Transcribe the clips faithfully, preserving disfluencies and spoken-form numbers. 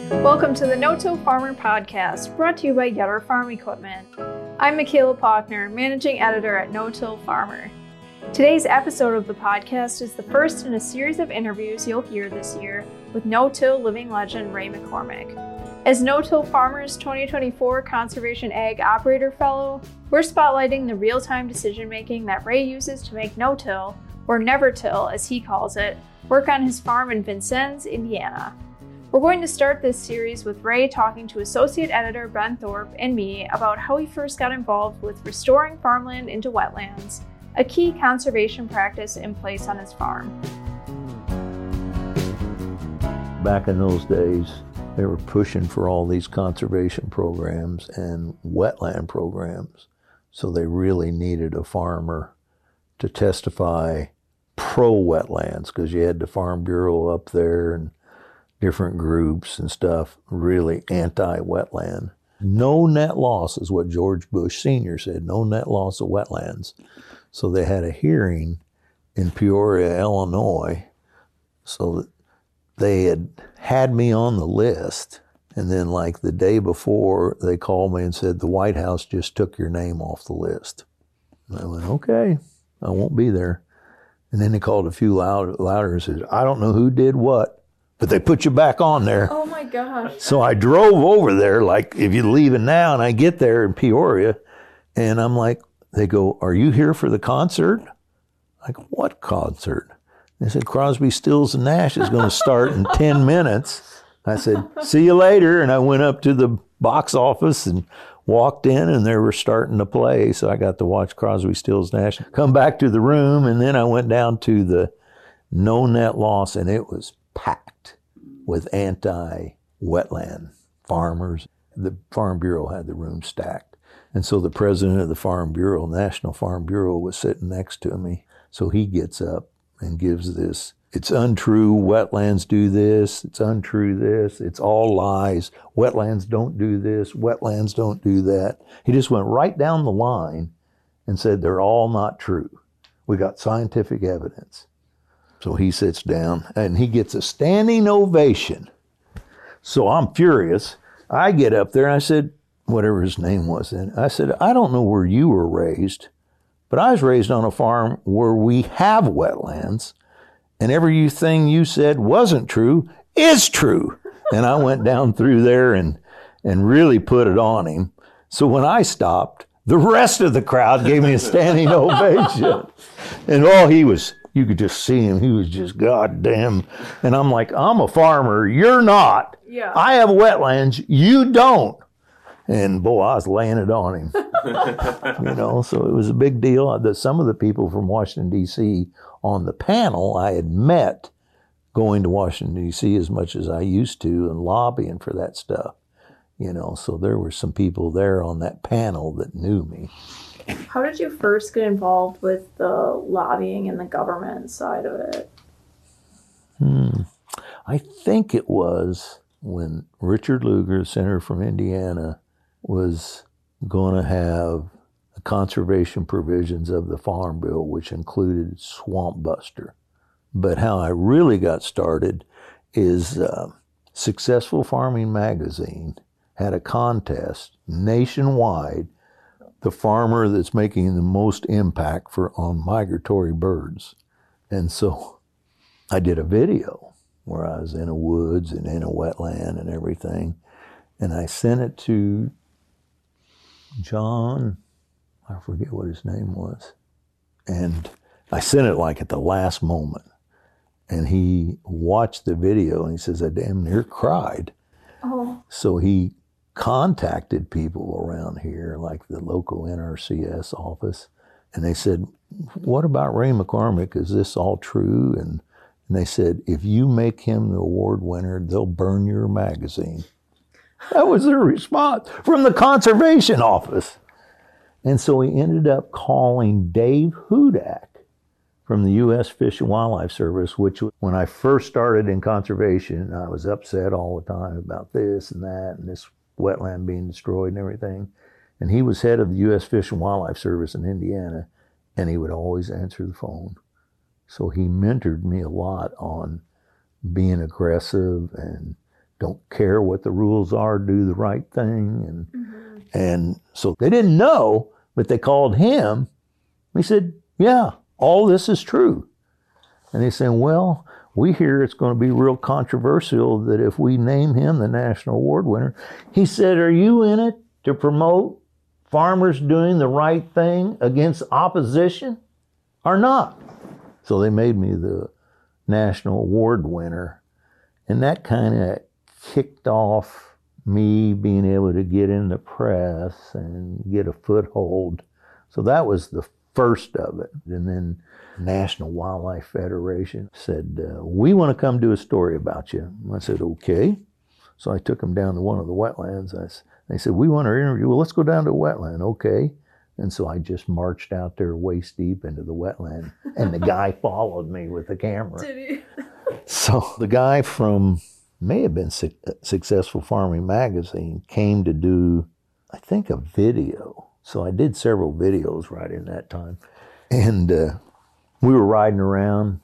Welcome to the No-Till Farmer Podcast, brought to you by Yetter Farm Equipment. I'm Michaela Pochner, Managing Editor at No-Till Farmer. Today's episode of the podcast is the first in a series of interviews you'll hear this year with no-till living legend Ray McCormick. As No-Till Farmer's twenty twenty-four Conservation Ag Operator Fellow, we're spotlighting the real-time decision-making that Ray uses to make no-till, or never-till as he calls it, work on his farm in Vincennes, Indiana. We're going to start this series with Ray talking to Associate Editor Ben Thorpe and me about how he first got involved with restoring farmland into wetlands, a key conservation practice in place on his farm. Back in those days, they were pushing for all these conservation programs and wetland programs, so they really needed a farmer to testify pro-wetlands, because you had the Farm Bureau up there and different groups and stuff, really anti-wetland. No net loss is what George Bush Senior said, no net loss of wetlands. So they had a hearing in Peoria, Illinois, so that they had had me on the list. And then like the day before, they called me and said, the White House just took your name off the list. And I went, okay, I won't be there. And then they called a few loud, louder and said, I don't know who did what, but they put you back on there. Oh my gosh. So I drove over there, like if you're leaving now, and I get there in Peoria, and I'm like, they go, are you here for the concert? I go, what concert? They said, Crosby, Stills, and Nash is going to start in ten minutes. I said, see you later. And I went up to the box office and walked in, and they were starting to play. So I got to watch Crosby, Stills, Nash, come back to the room, and then I went down to the no net loss, and it was packed with anti-wetland farmers. The Farm Bureau had the room stacked. And so the president of the Farm Bureau, National Farm Bureau, was sitting next to me. So he gets up and gives this, it's untrue, wetlands do this, it's untrue this, it's all lies, wetlands don't do this, wetlands don't do that. He just went right down the line and said they're all not true. We got scientific evidence. So he sits down and he gets a standing ovation. So I'm furious. I get up there and I said, whatever his name was then, I said, I don't know where you were raised, but I was raised on a farm where we have wetlands, and everything you said wasn't true is true. And I went down through there and, and really put it on him. So when I stopped, the rest of the crowd gave me a standing ovation. And all he was, you could just see him. He was just goddamn. And I'm like, I'm a farmer. You're not. Yeah. I have wetlands. You don't. And boy, I was laying it on him. You know, so it was a big deal. The, some of the people from Washington, D C on the panel I had met going to Washington, D C as much as I used to and lobbying for that stuff. You know, so there were some people there on that panel that knew me. how did you first get involved with the lobbying and the government side of it? Hmm. I think it was when Richard Lugar, senator from Indiana, was going to have the conservation provisions of the Farm Bill, which included Swamp Buster. But how I really got started is uh, Successful Farming Magazine had a contest nationwide, the farmer that's making the most impact for on migratory birds. And so I did a video where I was in a woods and in a wetland and everything. And I sent it to John, I forget what his name was. And I sent it like at the last moment. And he watched the video and he says, I damn near cried. Oh. So he contacted people around here, like the local N R C S office. And they said, what about Ray McCormick? Is this all true? And, and they said, if you make him the award winner, they'll burn your magazine. That was their response from the conservation office. And so he ended up calling Dave Hudak from the U S Fish and Wildlife Service, which when I first started in conservation, I was upset all the time about this and that and this wetland being destroyed and everything. And he was head of the U S Fish and Wildlife Service in Indiana, and he would always answer the phone. So he mentored me a lot on being aggressive and don't care what the rules are, do the right thing. And mm-hmm. and so they didn't know, but they called him. He said, yeah, all this is true. And they said, well, we hear it's going to be real controversial that if we name him the national award winner. He said, are you in it to promote farmers doing the right thing against opposition or not? So they made me the national award winner. And that kind of kicked off me being able to get in the press and get a foothold. So that was the first of it. And then National Wildlife Federation said, uh, we want to come do a story about you. I said, okay. So I took them down to one of the wetlands. I, they said, we want to interview. Well, let's go down to a wetland. Okay. And so I just marched out there waist deep into the wetland, and the guy followed me with the camera. Did he? So the guy from, may have been Su- Successful Farming Magazine, came to do, I think, a video. So I did several videos right in that time. And uh, we were riding around,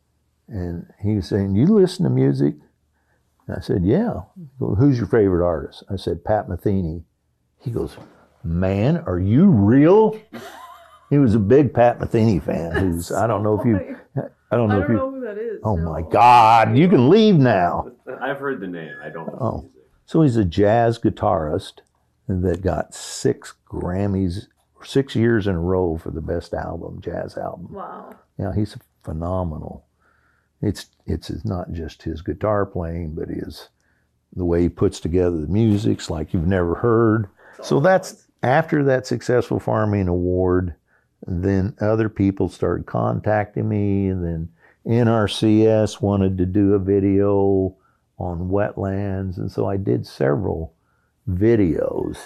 and he was saying, you listen to music? And I said, yeah. He goes, who's your favorite artist? I said, Pat Metheny. He goes, man, are you real? He was a big Pat Metheny fan. Who's, I don't know if you, I don't know I if don't you. know who that is. Oh no. my God, you can leave now. I've heard the name. I don't know Oh. the music. So he's a jazz guitarist that got six Grammys, six years in a row for the best album, jazz album. Wow. Yeah, he's phenomenal. It's it's not just his guitar playing, but his the way he puts together the music's like you've never heard. So that's after that Successful Farming Award. Then other people started contacting me, and then N R C S wanted to do a video on wetlands, and so I did several videos,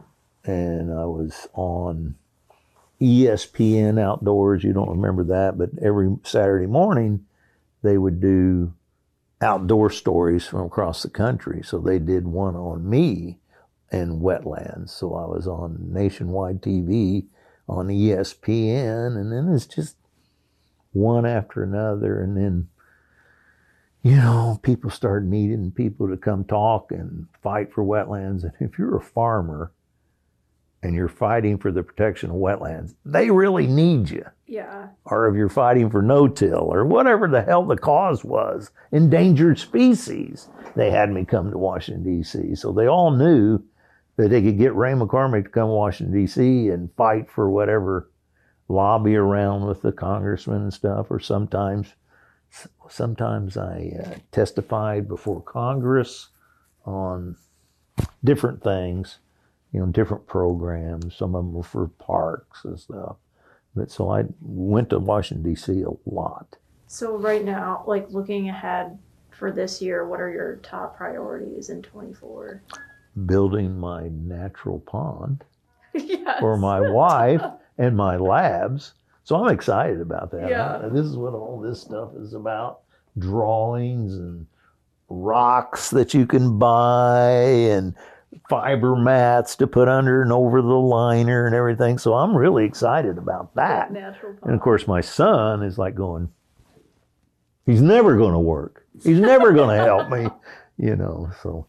and I was on E S P N Outdoors. You don't remember that, but every Saturday morning they would do outdoor stories from across the country. So they did one on me and wetlands. So I was on nationwide T V on E S P N, and then it's just one after another. And then, you know, people started needing people to come talk and fight for wetlands. And if you're a farmer and you're fighting for the protection of wetlands, they really need you. Yeah. Or if you're fighting for no-till or whatever the hell the cause was, endangered species, they had me come to Washington, D C. So they all knew that they could get Ray McCormick to come to Washington, D C and fight for whatever, lobby around with the congressman and stuff. Or sometimes, sometimes I uh, testified before Congress on different things, you know, different programs. Some of them were for parks and stuff. But so I went to Washington, D C a lot. So right now, like looking ahead for this year, what are your top priorities in twenty-four? Building my natural pond Yes. for my wife and my labs. So I'm excited about that. Yeah. This is what all this stuff is about. Drawings and rocks that you can buy and fiber mats to put under and over the liner and everything. So I'm really excited about that. Natural pond. And of course, my son is like going, he's never going to work. He's never going to help me, you know. So,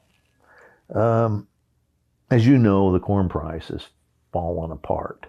um, as you know, the corn price has fallen apart.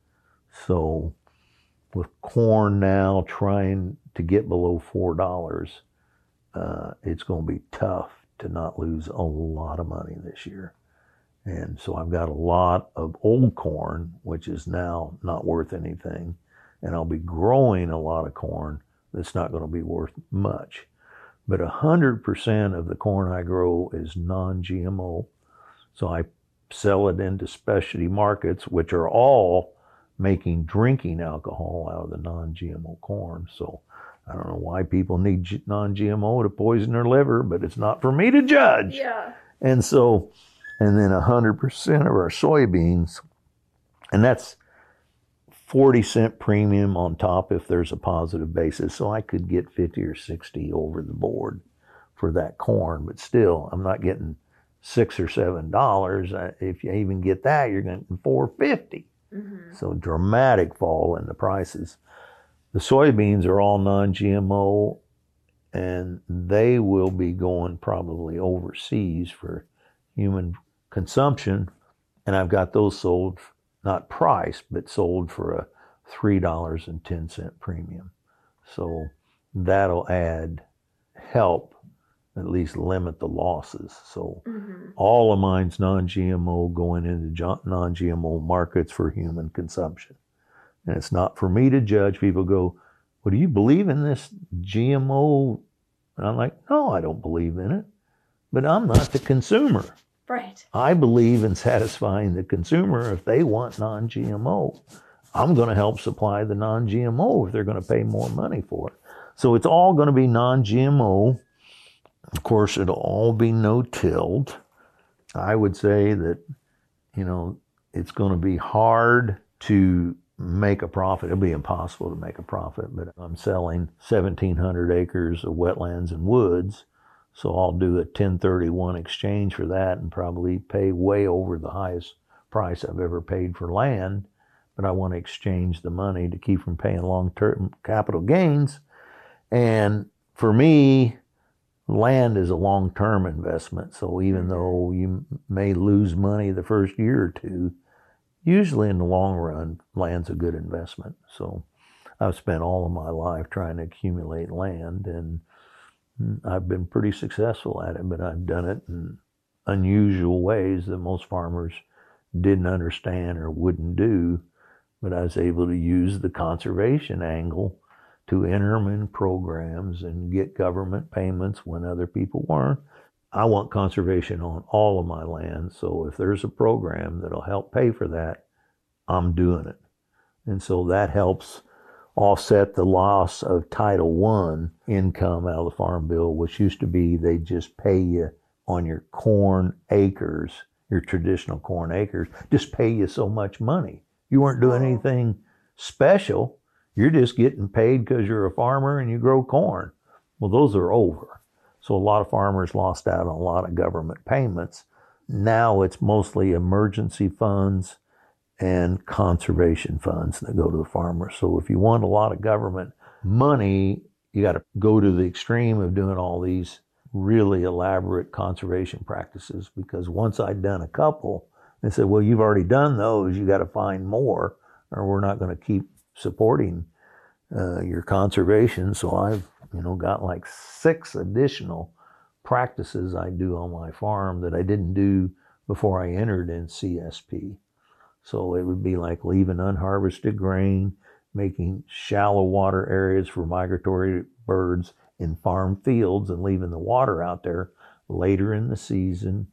So with corn now trying to get below four dollars, uh, it's going to be tough to not lose a lot of money this year. And so I've got a lot of old corn, which is now not worth anything. And I'll be growing a lot of corn that's not going to be worth much. But one hundred percent of the corn I grow is non G M O. So I sell it into specialty markets, which are all making drinking alcohol out of the non G M O corn. So I don't know why people need non G M O to poison their liver, but it's not for me to judge. Yeah. And so, and then one hundred percent of our soybeans, and that's forty cent premium on top if there's a positive basis. So I could get fifty or sixty over the board for that corn, but still I'm not getting six or seven dollars. If you even get that, you're getting four fifty. Mm-hmm. So dramatic fall in the prices. The soybeans are all non G M O, and they will be going probably overseas for human consumption. And I've got those sold, not priced, but sold for a three dollars and ten cents premium. So that'll add, help at least limit the losses. So mm-hmm. all of mine's non-G M O going into non-G M O markets for human consumption. And it's not for me to judge. People go, well, do you believe in this G M O? And I'm like, no, I don't believe in it. But I'm not the consumer. Right. I believe in satisfying the consumer. If they want non-G M O, I'm going to help supply the non-G M O if they're going to pay more money for it. So it's all going to be non-G M O. Of course, it'll all be no-tilled. I would say that, you know, it's going to be hard to make a profit. It'll be impossible to make a profit, but I'm selling seventeen hundred acres of wetlands and woods, so I'll do a ten thirty-one exchange for that and probably pay way over the highest price I've ever paid for land, but I want to exchange the money to keep from paying long-term capital gains. And for me, land is a long-term investment, so even though you may lose money the first year or two, usually in the long run, land's a good investment. So I've spent all of my life trying to accumulate land, and I've been pretty successful at it, but I've done it in unusual ways that most farmers didn't understand or wouldn't do. But I was able to use the conservation angle to enter them in programs and get government payments when other people weren't. I want conservation on all of my land, so if there's a program that'll help pay for that, I'm doing it. And so that helps offset the loss of Title One income out of the Farm Bill, which used to be they just pay you on your corn acres, your traditional corn acres, just pay you so much money. You weren't doing anything special. You're just getting paid because you're a farmer and you grow corn. Well, those are over. So a lot of farmers lost out on a lot of government payments. Now it's mostly emergency funds and conservation funds that go to the farmers. So if you want a lot of government money, you got to go to the extreme of doing all these really elaborate conservation practices, because once I'd done a couple, they said, well, you've already done those, you got to find more, or we're not going to keep supporting uh, your conservation. So I've you know, got like six additional practices I do on my farm that I didn't do before I entered in C S P. So it would be like leaving unharvested grain, making shallow water areas for migratory birds in farm fields and leaving the water out there later in the season.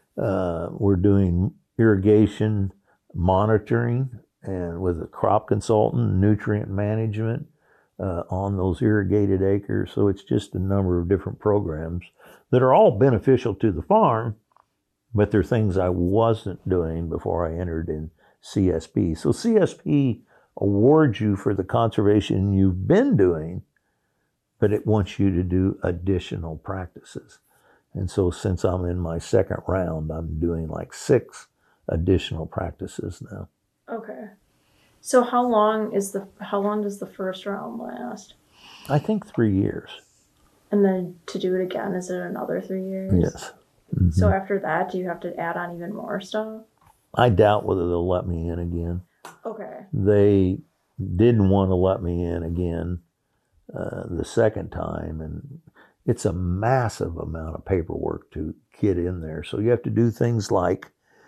Uh, we're doing irrigation monitoring and with a crop consultant, nutrient management, Uh, on those irrigated acres. So it's just a number of different programs that are all beneficial to the farm, but they're things I wasn't doing before I entered in C S P. So C S P awards you for the conservation you've been doing, but it wants you to do additional practices. And so since I'm in my second round, I'm doing like six additional practices now. Okay. So how long is the how long does the first round last? I think three years. And then to do it again, is it another three years? Yes. Mm-hmm. So after that, do you have to add on even more stuff? I doubt whether they'll let me in again. Okay. They didn't want to let me in again uh, the second time, and it's a massive amount of paperwork to get in there. So you have to do things like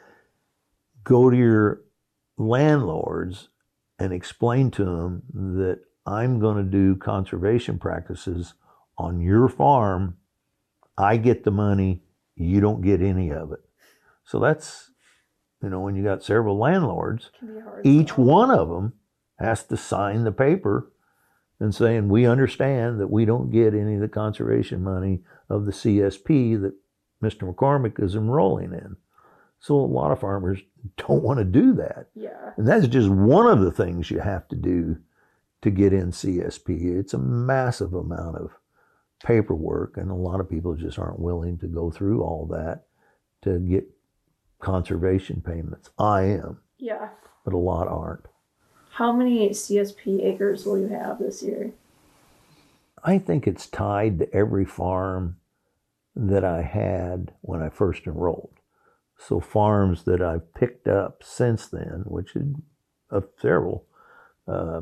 go to your landlords and explain to them that I'm going to do conservation practices on your farm. I get the money, you don't get any of it. So that's, you know, when you got several landlords, each one of them has to sign the paper and saying, we understand that we don't get any of the conservation money of the C S P that Mister McCormick is enrolling in. So a lot of farmers don't want to do that. Yeah. And that's just one of the things you have to do to get in C S P. It's a massive amount of paperwork, and a lot of people just aren't willing to go through all that to get conservation payments. I am. Yeah. But a lot aren't. How many C S P acres will you have this year? I think it's tied to every farm that I had when I first enrolled. So farms that I've picked up since then, which is uh, several, uh,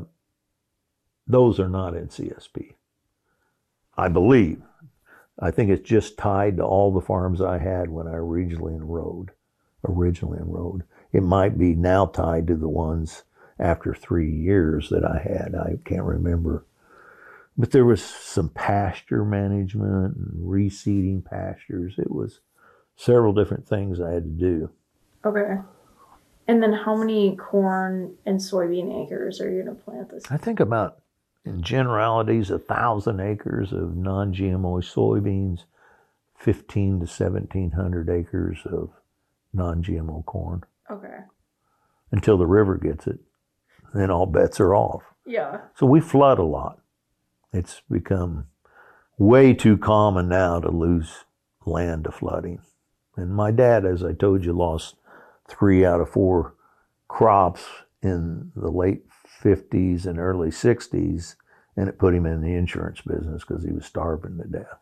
those are not N C S P. I believe. I think it's just tied to all the farms I had when I originally enrolled. Originally enrolled. It might be now tied to the ones after three years that I had. I can't remember. But there was some pasture management and reseeding pastures. It was several different things I had to do. Okay. And then how many corn and soybean acres are you going to plant this? I think about, in generalities, a thousand acres of non-G M O soybeans, fifteen to seventeen hundred acres of non-G M O corn. Okay. Until the river gets it, then all bets are off. Yeah. So we flood a lot. It's become way too common now to lose land to flooding. And my dad, as I told you, lost three out of four crops in the late fifties and early sixties, and it put him in the insurance business because he was starving to death.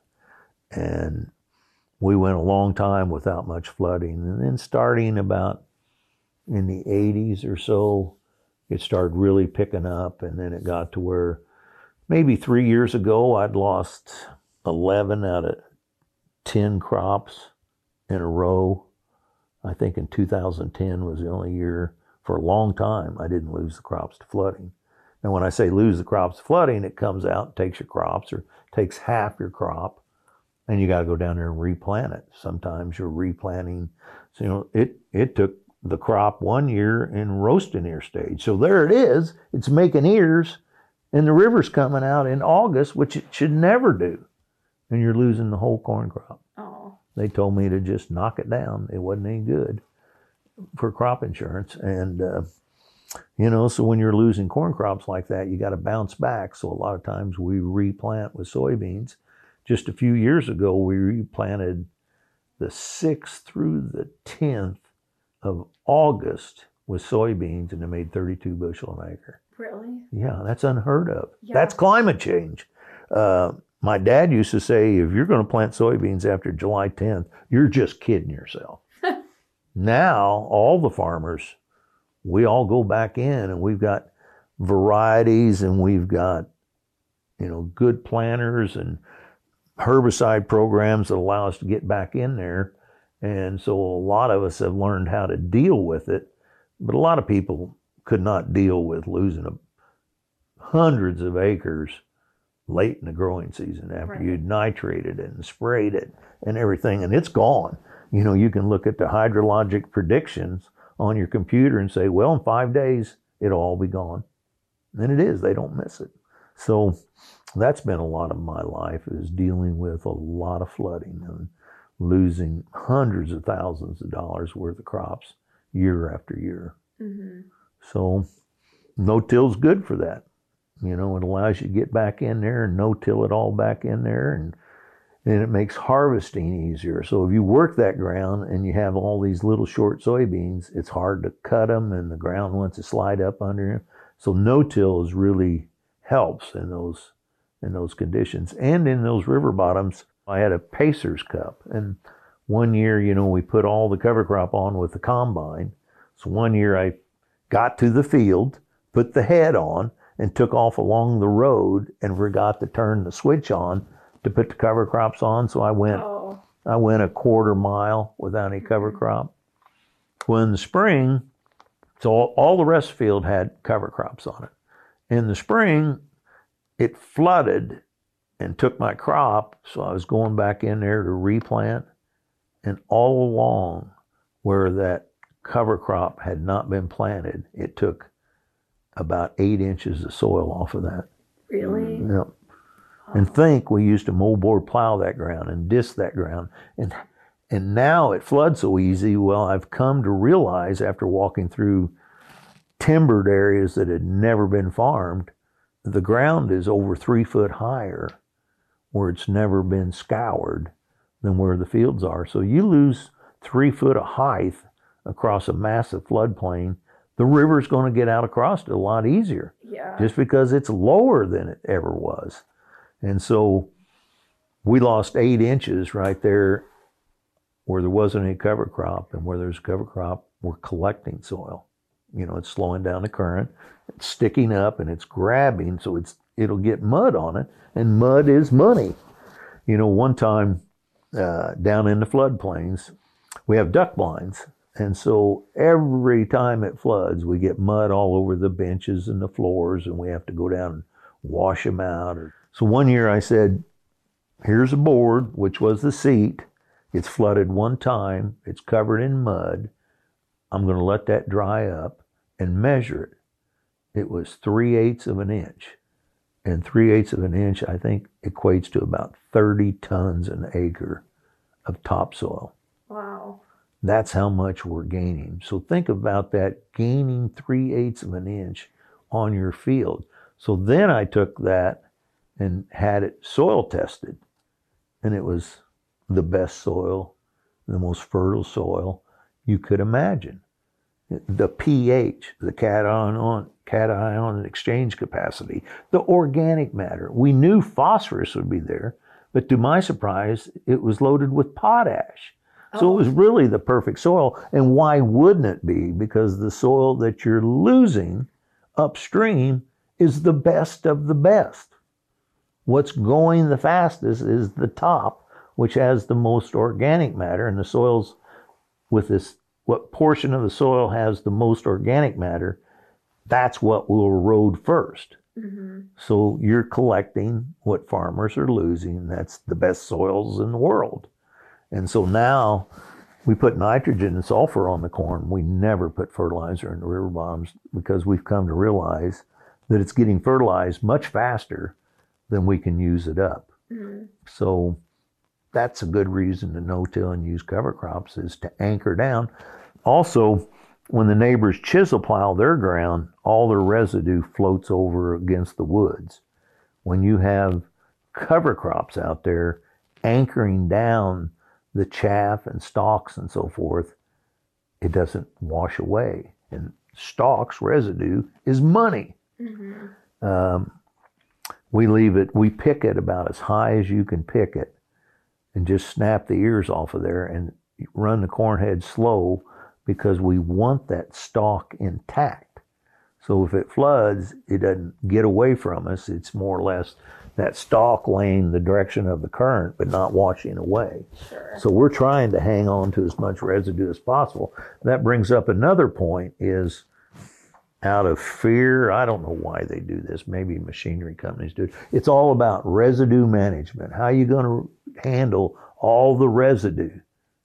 And we went a long time without much flooding. And then starting about in the eighties or so, it started really picking up, and then it got to where maybe three years ago, I'd lost eleven out of ten crops in a row. I think in two thousand ten was the only year for a long time I didn't lose the crops to flooding. Now, when I say lose the crops to flooding, it comes out, takes your crops, or takes half your crop, and you got to go down there and replant it. Sometimes you're replanting. So, you know, it, it took the crop one year in roasting ear stage. So there it is. It's making ears, and the river's coming out in August, which it should never do. And you're losing the whole corn crop. Oh. They told me to just knock it down. It wasn't any good for crop insurance. And, uh, you know, so when you're losing corn crops like that, you got to bounce back. So a lot of times we replant with soybeans. Just a few years ago, we replanted the sixth through the tenth of August with soybeans, and they made thirty-two bushel an acre. Really? Yeah, that's unheard of. Yeah. That's climate change. Uh, my dad used to say, if you're going to plant soybeans after July tenth, you're just kidding yourself. Now, all the farmers, we all go back in, and we've got varieties, and we've got, you know, good planters and herbicide programs that allow us to get back in there. And so a lot of us have learned how to deal with it, but a lot of people could not deal with losing a, hundreds of acres late in the growing season after Right. you'd nitrated it and sprayed it and everything, and it's gone. You know, you can look at the hydrologic predictions on your computer and say, well, in five days, it'll all be gone. And it is. They don't miss it. So that's been a lot of my life, is dealing with a lot of flooding and losing hundreds of thousands of dollars worth of crops year after year. Mm-hmm. So no-till's good for that. You know, it allows you to get back in there and no-till it all back in there, and and it makes harvesting easier. So if you work that ground and you have all these little short soybeans, it's hard to cut them, and the ground wants to slide up under you. So no-till is really helps in those in those conditions. And in those river bottoms, I had a Pacer's Cup. And one year, you know, we put all the cover crop on with the combine. So one year I got to the field, put the head on, and took off along the road and forgot to turn the switch on to put the cover crops on. So I went Oh. I went a quarter mile without any cover crop. Well, in the spring, so all, all the rest of the field had cover crops on it. In the spring, it flooded and took my crop, so I was going back in there to replant. And all along where that cover crop had not been planted, it took about eight inches of soil off of that. Really? Yep. And think we used to moldboard plow that ground and disc that ground. And and now it floods so easy. Well, I've come to realize after walking through timbered areas that had never been farmed, the ground is over three foot higher where it's never been scoured than where the fields are. So you lose three foot of height across a massive floodplain, the river's going to get out across it a lot easier. Yeah. Just because it's lower than it ever was. And so we lost eight inches right there where there wasn't any cover crop, and where there's cover crop, we're collecting soil. You know, it's slowing down the current, it's sticking up, and it's grabbing, so it's it'll get mud on it, and mud is money. You know, one time uh, down in the floodplains, we have duck blinds, and so every time it floods, we get mud all over the benches and the floors, and we have to go down and wash them out. So one year I said, here's a board, which was the seat. It's flooded one time. It's covered in mud. I'm going to let that dry up and measure it. It was three-eighths of an inch. And three-eighths of an inch, I think, equates to about thirty tons an acre of topsoil. Wow. That's how much we're gaining. So think about that, gaining three-eighths of an inch on your field. So then I took that and had it soil tested. And it was the best soil, the most fertile soil you could imagine. The pH, the cation cation exchange capacity, the organic matter. We knew phosphorus would be there, but to my surprise, it was loaded with potash. So oh. It was really the perfect soil. And why wouldn't it be? Because the soil that you're losing upstream is the best of the best. What's going the fastest is the top, which has the most organic matter, and the soils with this, what portion of the soil has the most organic matter, that's what will erode first. Mm-hmm. So you're collecting what farmers are losing. That's the best soils in the world. And so now we put nitrogen and sulfur on the corn. We never put fertilizer in the river bottoms because we've come to realize that it's getting fertilized much faster than we can use it up. Mm-hmm. So that's a good reason to no-till and use cover crops, is to anchor down. Also, when the neighbors chisel plow their ground, all their residue floats over against the woods. When you have cover crops out there anchoring down the chaff and stalks and so forth, it doesn't wash away. And stalks residue is money. Mm-hmm. Um, we leave it, we pick it about as high as you can pick it, and just snap the ears off of there and run the corn head slow, because we want that stalk intact. So if it floods, it doesn't get away from us. It's more or less that stalk laying the direction of the current, but not washing away. Sure. So we're trying to hang on to as much residue as possible. That brings up another point, is out of fear, I don't know why they do this, maybe machinery companies do it. It's all about residue management. How are you going to handle all the residue?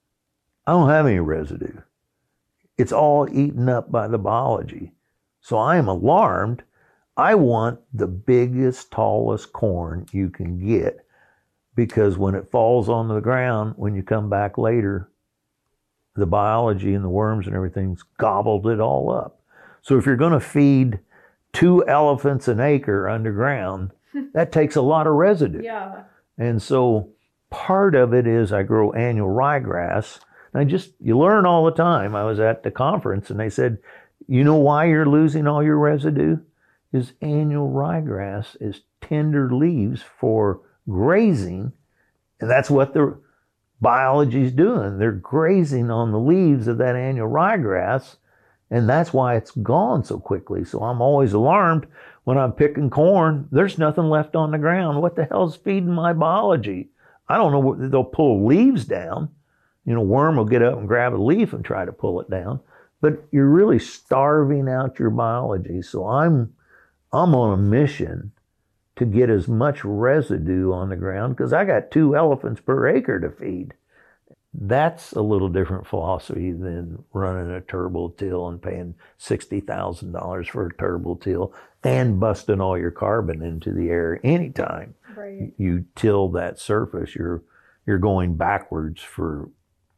I don't have any residue. It's all eaten up by the biology. So I am alarmed. I want the biggest, tallest corn you can get, because when it falls onto the ground, when you come back later, the biology and the worms and everything's gobbled it all up. So if you're going to feed two elephants an acre underground, that takes a lot of residue. Yeah. And so part of it is I grow annual ryegrass. And I just, you learn all the time. I was at the conference and they said, you know why you're losing all your residue? Is annual ryegrass is tender leaves for grazing. And that's what the biology's doing. They're grazing on the leaves of that annual ryegrass. And that's why it's gone so quickly. So I'm always alarmed when I'm picking corn. There's nothing left on the ground. What the hell's feeding my biology? I don't know. They'll pull leaves down. You know, worm will get up and grab a leaf and try to pull it down. But you're really starving out your biology. So I'm I'm on a mission to get as much residue on the ground, because I got two elephants per acre to feed. That's a little different philosophy than running a turbo till and paying sixty thousand dollars for a turbo till and busting all your carbon into the air anytime. Right. You till that surface, you're you're going backwards for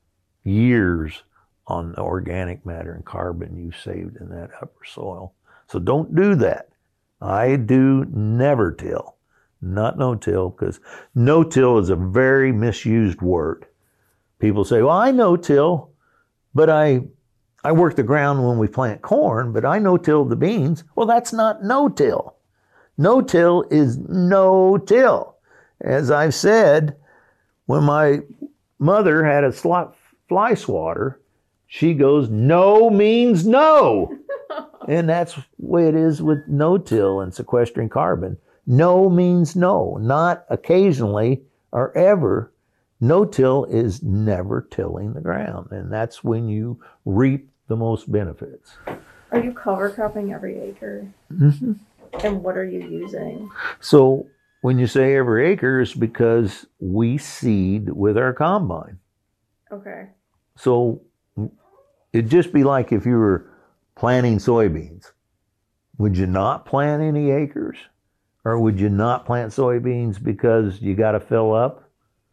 years on the organic matter and carbon you saved in that upper soil. So don't do that. I do never till, not no-till, because no-till is a very misused word. People say, well, I no-till, but I I work the ground when we plant corn, but I no-till the beans. Well, that's not no-till. No-till is no-till. as I've said, when my mother had a slot fly swatter, she goes, no means no. And that's the way it is with no-till and sequestering carbon. No means no, not occasionally or ever. No-till is never tilling the ground, and that's when you reap the most benefits. Are you cover cropping every acre? Mm-hmm. And what are you using? So when you say every acre, it's because we seed with our combine. Okay. So it'd just be like if you were planting soybeans. Would you not plant any acres? Or would you not plant soybeans because you got to fill up?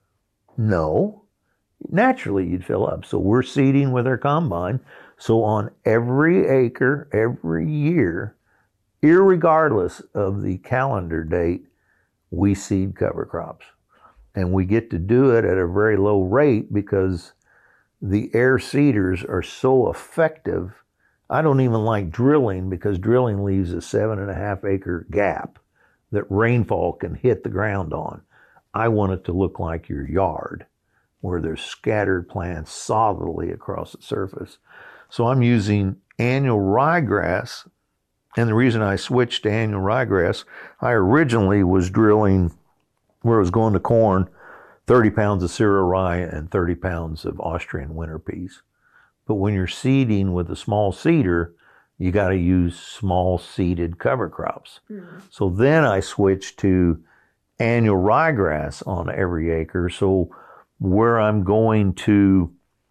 No. Naturally, you'd fill up. So we're seeding with our combine. So on every acre, every year, irregardless of the calendar date, we seed cover crops. And we get to do it at a very low rate because the air seeders are so effective. I don't even like drilling because drilling leaves a seven and a half acre gap that rainfall can hit the ground on. I want it to look like your yard where there's scattered plants solidly across the surface. So I'm using annual ryegrass. And the reason I switched to annual ryegrass, I originally was drilling where I was going to corn, thirty pounds of Syrah rye and thirty pounds of Austrian winter peas. But when you're seeding with a small seeder, you got to use small seeded cover crops. Mm. So then I switched to annual ryegrass on every acre. So where I'm going to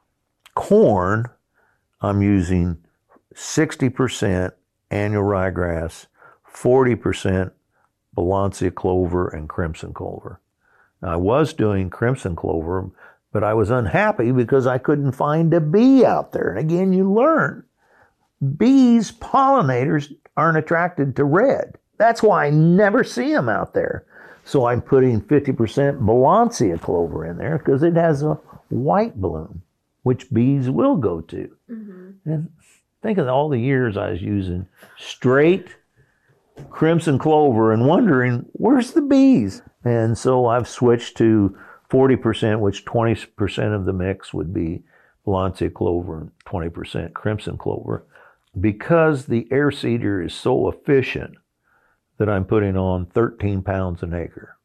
corn, I'm using sixty percent annual ryegrass, forty percent Balansia clover and crimson clover. Now, I was doing crimson clover, but I was unhappy because I couldn't find a bee out there. And again, you learn. Bees, pollinators, aren't attracted to red. That's why I never see them out there. So I'm putting fifty percent Balansia clover in there because it has a white bloom, which bees will go to. Mm-hmm. And think of all the years I was using straight crimson clover and wondering, where's the bees? And so I've switched to forty percent, which twenty percent of the mix would be Balansia clover and twenty percent crimson clover. Because the air seeder is so efficient that I'm putting on thirteen pounds an acre.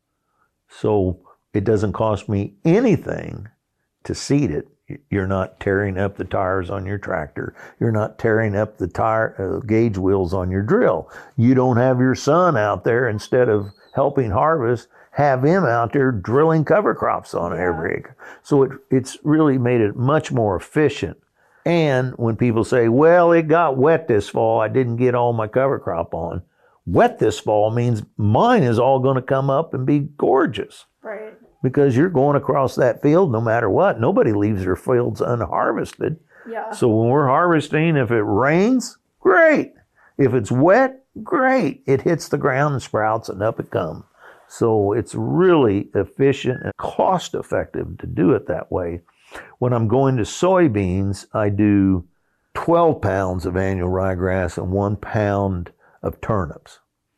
So it doesn't cost me anything to seed it. You're not tearing up the tires on your tractor. You're not tearing up the tire uh, gauge wheels on your drill. You don't have your son out there, instead of helping harvest, have him out there drilling cover crops on yeah. every acre. So it, it's really made it much more efficient. And when people say, well, it got wet this fall, I didn't get all my cover crop on. Wet this fall means mine is all going to come up and be gorgeous. Right. Because you're going across that field no matter what. Nobody leaves their fields unharvested. Yeah. So when we're harvesting, if it rains, great. If it's wet, great. It hits the ground and sprouts and up it comes. So it's really efficient and cost effective to do it that way. When I'm going to soybeans, I do twelve pounds of annual ryegrass and one pound of turnips.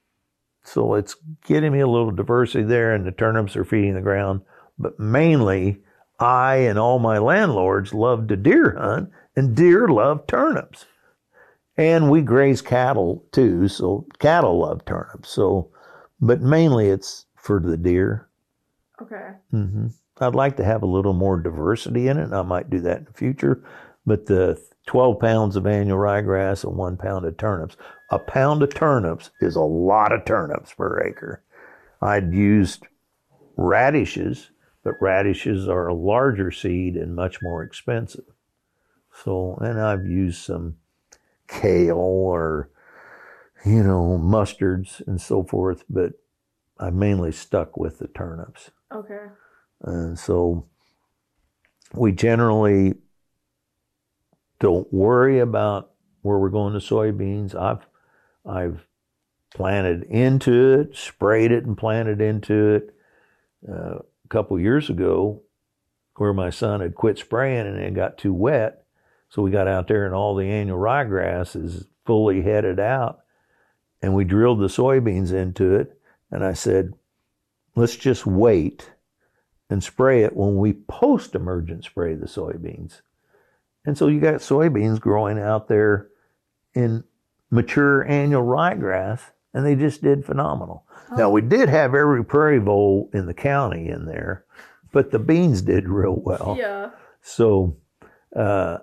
So it's getting me a little diversity there, and the turnips are feeding the ground. But mainly, I and all my landlords love to deer hunt, and deer love turnips. And we graze cattle too, so cattle love turnips. So, but mainly it's for the deer. Okay. Mm-hmm. I'd like to have a little more diversity in it, and I might do that in the future. But the twelve pounds of annual ryegrass and one pound of turnips. A pound of turnips is a lot of turnips per acre. I'd used radishes, but radishes are a larger seed and much more expensive. So, and I've used some kale or, you know, mustards and so forth, but I mainly stuck with the turnips. Okay. And so we generally don't worry about where we're going to soybeans. I've I've planted into it, sprayed it and planted into it uh, a couple years ago, where my son had quit spraying and it got too wet. So we got out there and all the annual ryegrass is fully headed out, and we drilled the soybeans into it. And I said, let's just wait and spray it when we post-emergent spray the soybeans. And so you got soybeans growing out there in mature annual ryegrass, and they just did phenomenal. Oh. Now, we did have every prairie vole in the county in there, but the beans did real well. Yeah. So uh,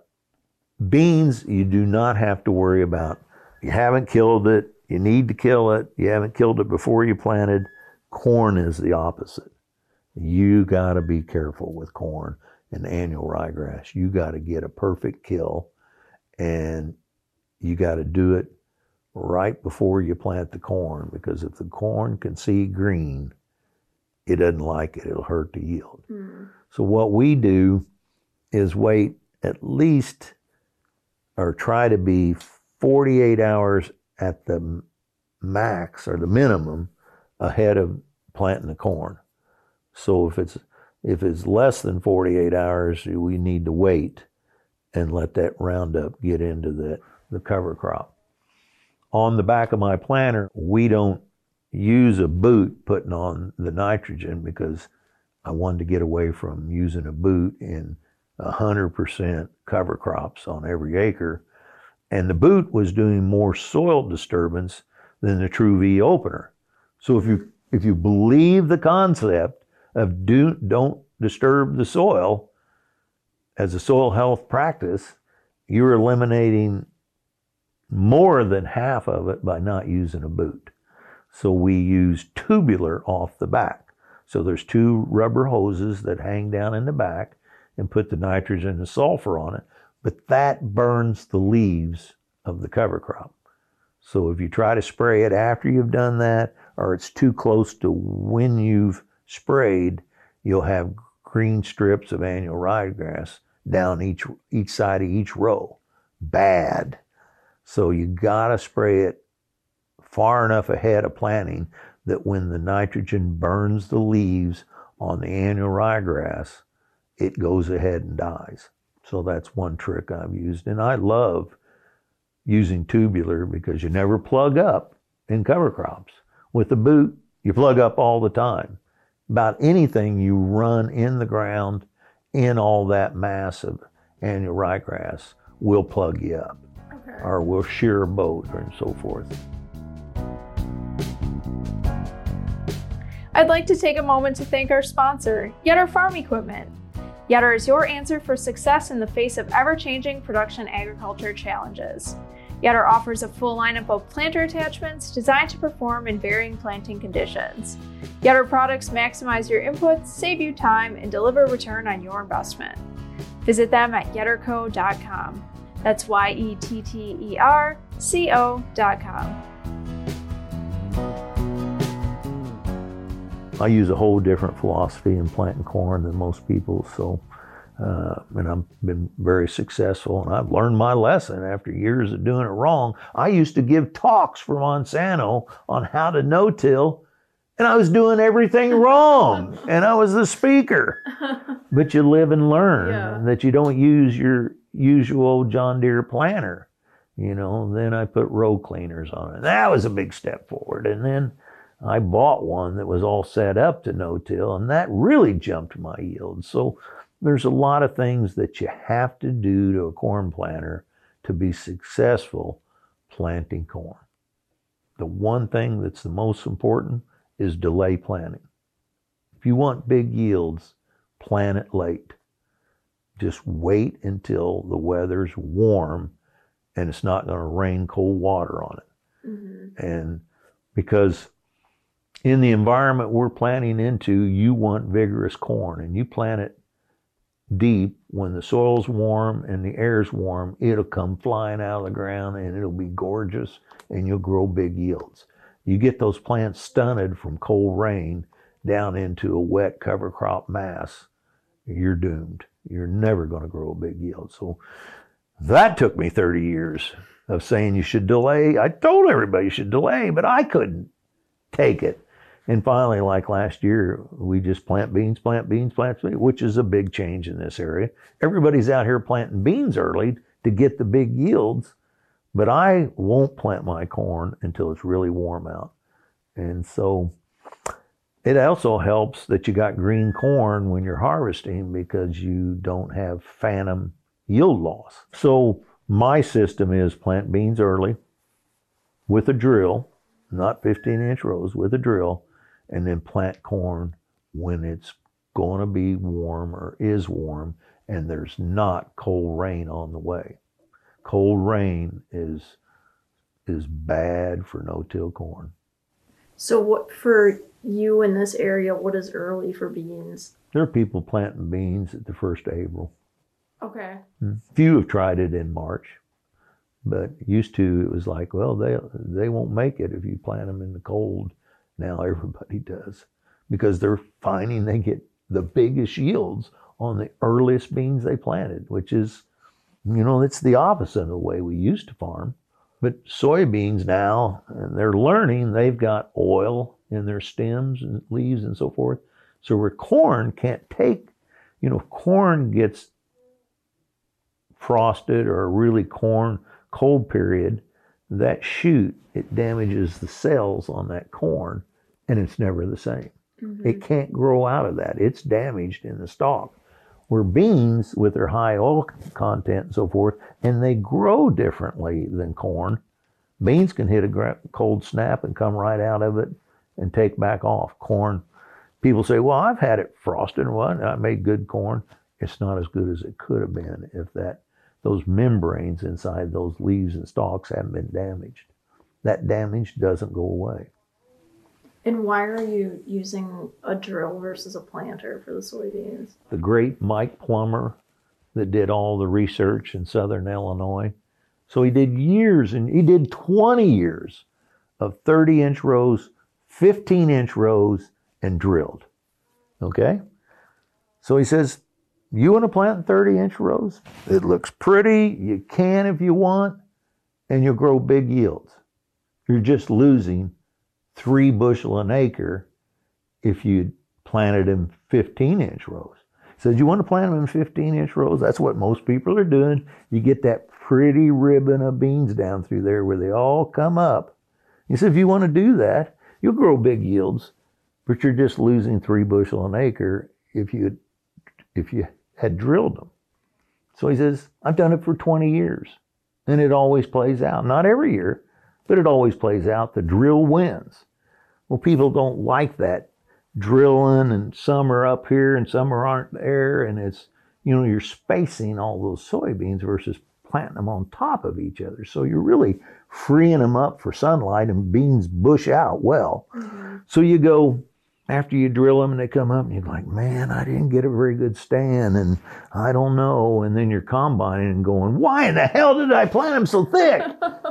beans, you do not have to worry about. You haven't killed it. You need to kill it. You haven't killed it before you planted. Corn is the opposite. You got to be careful with corn and annual ryegrass. You got to get a perfect kill, and you got to do it right before you plant the corn, because if the corn can see green, it doesn't like it. It'll hurt the yield. Mm. So what we do is wait at least, or try to be forty-eight hours at the max or the minimum ahead of planting the corn. So if it's if it's less than forty-eight hours, we need to wait and let that Roundup get into the, the cover crop. On the back of my planter, we don't use a boot putting on the nitrogen, because I wanted to get away from using a boot in one hundred percent cover crops on every acre. And the boot was doing more soil disturbance than the True V opener. So if you if you believe the concept of do, don't disturb the soil as a soil health practice, you're eliminating more than half of it by not using a boot. So we use tubular off the back. So there's two rubber hoses that hang down in the back and put the nitrogen and sulfur on it, but that burns the leaves of the cover crop. So if you try to spray it after you've done that, or it's too close to when you've sprayed, you'll have green strips of annual ryegrass down each each side of each row. Bad. So you gotta spray it far enough ahead of planting that when the nitrogen burns the leaves on the annual ryegrass, it goes ahead and dies. So that's one trick I've used. And I love using tubular because you never plug up in cover crops. With the boot, you plug up all the time. About anything you run in the ground in all that mass of annual ryegrass will plug you up. Okay. Or will shear a boat and so forth. I'd like to take a moment to thank our sponsor, Yetter Farm Equipment. Yetter is your answer for success in the face of ever-changing production agriculture challenges. Yetter offers a full lineup of planter attachments designed to perform in varying planting conditions. Yetter products maximize your inputs, save you time, and deliver return on your investment. Visit them at yetter co dot com. That's Y E T T E R C O dot com. I use a whole different philosophy in planting corn than most people, so uh, and I've been very successful, and I've learned my lesson after years of doing it wrong. I used to give talks for Monsanto on how to no-till, and I was doing everything wrong, and I was the speaker. But you live and learn, yeah. And that you don't use your usual John Deere planter. You know, then I put row cleaners on it. That was a big step forward, and then I bought one that was all set up to no-till, and that really jumped my yield. So there's a lot of things that you have to do to a corn planter to be successful planting corn. The one thing that's the most important is delay planting. If you want big yields, plant it late. Just wait until the weather's warm and it's not going to rain cold water on it. Mm-hmm. And because in the environment we're planting into, you want vigorous corn, and you plant it deep. When the soil's warm and the air's warm, it'll come flying out of the ground and it'll be gorgeous, and you'll grow big yields. You get those plants stunted from cold rain down into a wet cover crop mass, you're doomed. You're never going to grow a big yield. So that took me thirty years of saying you should delay. I told everybody you should delay, but I couldn't take it. And finally, like last year, we just plant beans, plant beans, plant beans, which is a big change in this area. Everybody's out here planting beans early to get the big yields, but I won't plant my corn until it's really warm out. And so It also helps that you got green corn when you're harvesting because you don't have phantom yield loss. So my system is plant beans early with a drill, not fifteen inch rows, with a drill, and then plant corn when it's going to be warm or is warm and there's not cold rain on the way. Cold rain is is bad for no-till corn. So what for you in this area, what is early for beans? There are people planting beans at the first of April. Okay. Few have tried it in March, but used to it was like, well, they they won't make it if you plant them in the cold. Now everybody does because they're finding they get the biggest yields on the earliest beans they planted, which is, you know, it's the opposite of the way we used to farm. But soybeans now, and they're learning, they've got oil in their stems and leaves and so forth. So where corn can't take, you know, if corn gets frosted or a really corn cold period, that shoot, it damages the cells on that corn and it's never the same. Mm-hmm. It can't grow out of that. It's damaged in the stalk. Where beans, with their high oil content and so forth, and they grow differently than corn, beans can hit a cold snap and come right out of it and take back off. Corn, people say, well, I've had it frosted and what, I made good corn. It's not as good as it could have been if that those membranes inside those leaves and stalks haven't been damaged. That damage doesn't go away. And why are you using a drill versus a planter for the soybeans? The great Mike Plummer that did all the research in Southern Illinois. So he did years, and he did twenty years of thirty inch rows, fifteen inch rows, and drilled. Okay? So he says, you want to plant thirty inch rows? It looks pretty, you can if you want, and you'll grow big yields. You're just losing three bushel an acre if you planted them fifteen inch rows. So you want to plant them in fifteen inch rows? That's what most people are doing. You get that pretty ribbon of beans down through there where they all come up. He said, if you want to do that, you'll grow big yields, but you're just losing three bushel an acre if you if you had drilled them. So he says, I've done it for twenty years, and it always plays out. Not every year, but it always plays out. The drill wins. Well, people don't like that drilling, and some are up here and some are aren't there, and it's, you know, you're spacing all those soybeans versus planting them on top of each other. So you're really freeing them up for sunlight, and beans bush out well. Mm-hmm. So you go, after you drill them and they come up and you're like, man, I didn't get a very good stand and I don't know. And then you're combining and going, why in the hell did I plant them so thick?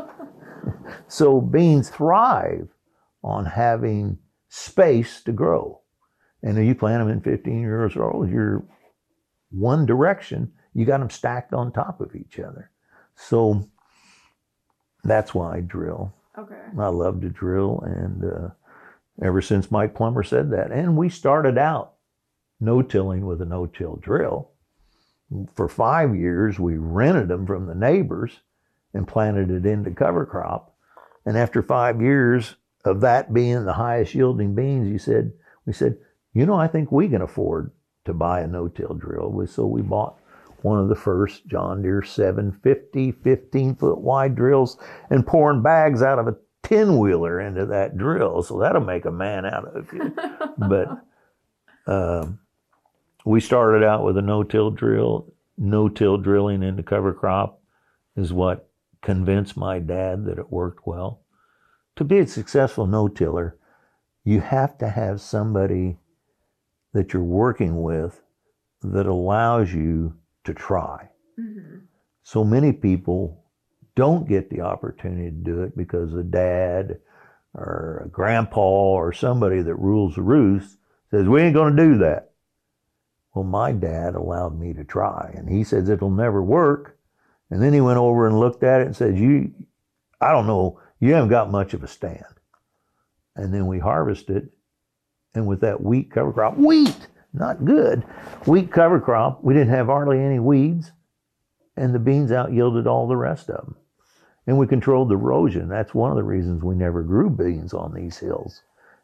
So beans thrive on having space to grow. And if you plant them in fifteen years old, you're one direction, you got them stacked on top of each other. So that's why I drill. Okay. I love to drill, and uh, ever since Mike Plummer said that. And we started out no-tilling with a no-till drill. For five years, we rented them from the neighbors and planted it into cover crop. And after five years of that being the highest yielding beans, he said, we said, you know, I think we can afford to buy a no-till drill. So we bought one of the first John Deere seven fifty fifteen foot wide drills and pouring bags out of a ten wheeler into that drill. So that'll make a man out of you. But um, we started out with a no-till drill. No-till drilling into cover crop is what convinced my dad that it worked well. To be a successful no-tiller, you have to have somebody that you're working with that allows you to try. Mm-hmm. So many people don't get the opportunity to do it because a dad or a grandpa or somebody that rules the roost says, we ain't going to do that. Well, my dad allowed me to try, and he says it'll never work. And then he went over and looked at it and said, you, I don't know, you haven't got much of a stand. And then we harvested, and with that wheat cover crop, wheat, not good, wheat cover crop, we didn't have hardly any weeds, and the beans out yielded all the rest of them. And we controlled the erosion. That's one of the reasons we never grew beans on these hills,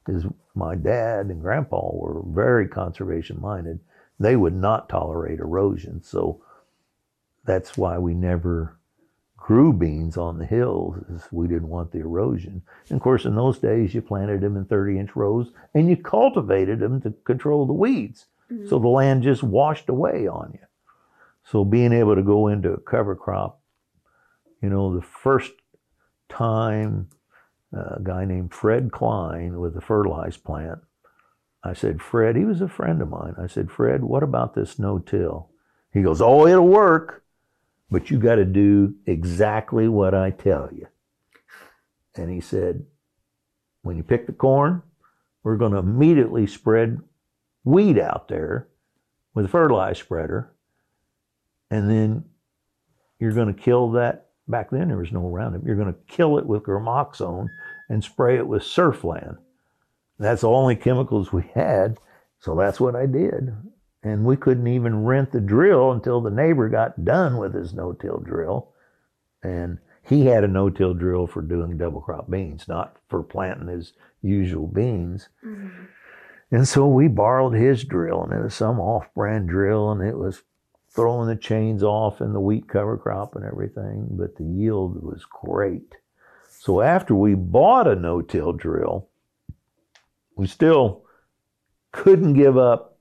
because my dad and grandpa were very conservation minded. They would not tolerate erosion. So that's why we never grew beans on the hills, is we didn't want the erosion. And of course, in those days, you planted them in thirty inch rows and you cultivated them to control the weeds. Mm-hmm. So the land just washed away on you. So being able to go into a cover crop, you know, the first time uh, a guy named Fred Klein with the fertilized plant, I said, Fred, he was a friend of mine. I said, Fred, what about this no-till? He goes, oh, it'll work, but you got to do exactly what I tell you. And he said, when you pick the corn, we're going to immediately spread weed out there with a fertilizer spreader. And then you're going to kill that. Back then there was no Roundup. You're going to kill it with Gramoxone and spray it with Surfland. That's the only chemicals we had. So that's what I did. And we couldn't even rent the drill until the neighbor got done with his no-till drill. And he had a no-till drill for doing double crop beans, not for planting his usual beans. Mm-hmm. And so we borrowed his drill, and it was some off-brand drill, and it was throwing the chains off in the wheat cover crop and everything, but the yield was great. So after we bought a no-till drill, we still couldn't give up.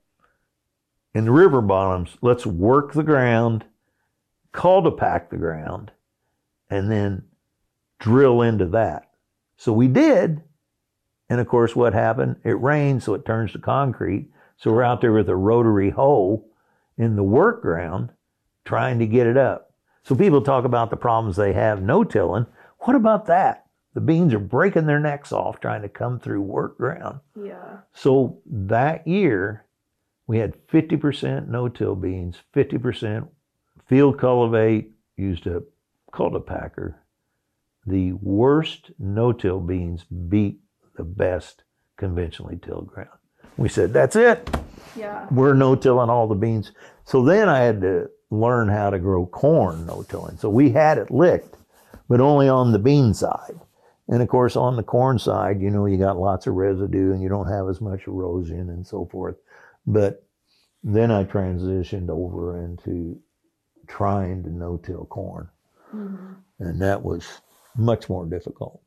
In the river bottoms, let's work the ground, cultipack the ground, and then drill into that. So we did. And of course, what happened? It rained, so it turns to concrete. So we're out there with a rotary hoe in the work ground trying to get it up. So people talk about the problems they have no-tilling. What about that? The beans are breaking their necks off trying to come through work ground. Yeah. So that year, we had fifty percent no-till beans, fifty percent field cultivate, used a cultipacker. The worst no-till beans beat the best conventionally tilled ground. We said, that's it. Yeah. We're no-tilling all the beans. So then I had to learn how to grow corn no-tilling. So we had it licked, but only on the bean side. And of course, on the corn side, you know, you got lots of residue and you don't have as much erosion and so forth. But then I transitioned over into trying to no-till corn. Mm-hmm. And that was much more difficult.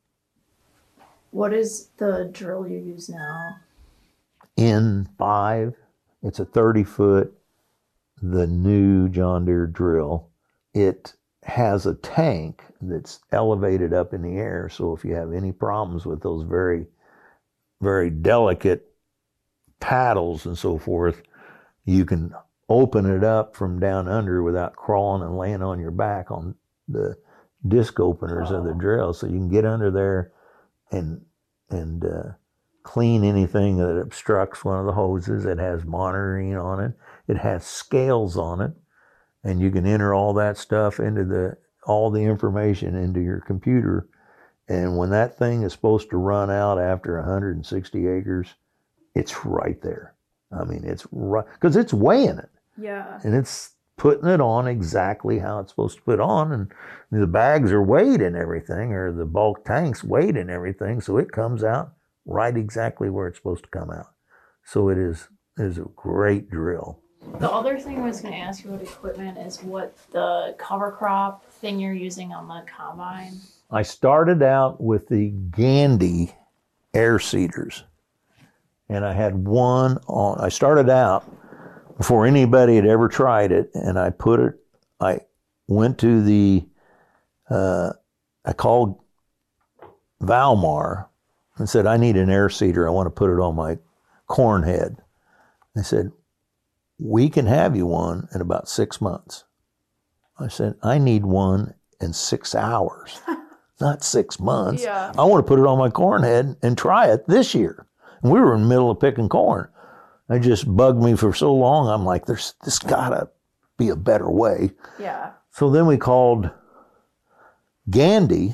What is the drill you use now? N five. It's a thirty foot, the new John Deere drill. It has a tank that's elevated up in the air. So if you have any problems with those very, very delicate paddles and so forth, you can open it up from down under without crawling and laying on your back on the disc openers oh. of the drill. So you can get under there and and uh, clean anything that obstructs one of the hoses. It has monitoring on it. It has scales on it, and you can enter all that stuff into the all the information into your computer. And when that thing is supposed to run out after one hundred sixty acres, it's right there. I mean, it's right because it's weighing it. Yeah. And it's putting it on exactly how it's supposed to put on, and the bags are weighed and everything, or the bulk tanks weighed and everything, so it comes out right exactly where it's supposed to come out. So it is is a great drill. The other thing I was going to ask you about equipment is what the cover crop thing you're using on the combine. I started out with the Gandy air seeders, and I had one on. I started out before anybody had ever tried it, and I put it, I went to the, uh, I called Valmar and said, I need an air seeder. I want to put it on my corn head. They said, we can have you one in about six months. I said, I need one in six hours, not six months. Yeah. I want to put it on my corn head and try it this year. And we were in the middle of picking corn. It just bugged me for so long. I'm like, there's this gotta be a better way. Yeah. So then we called Gandy,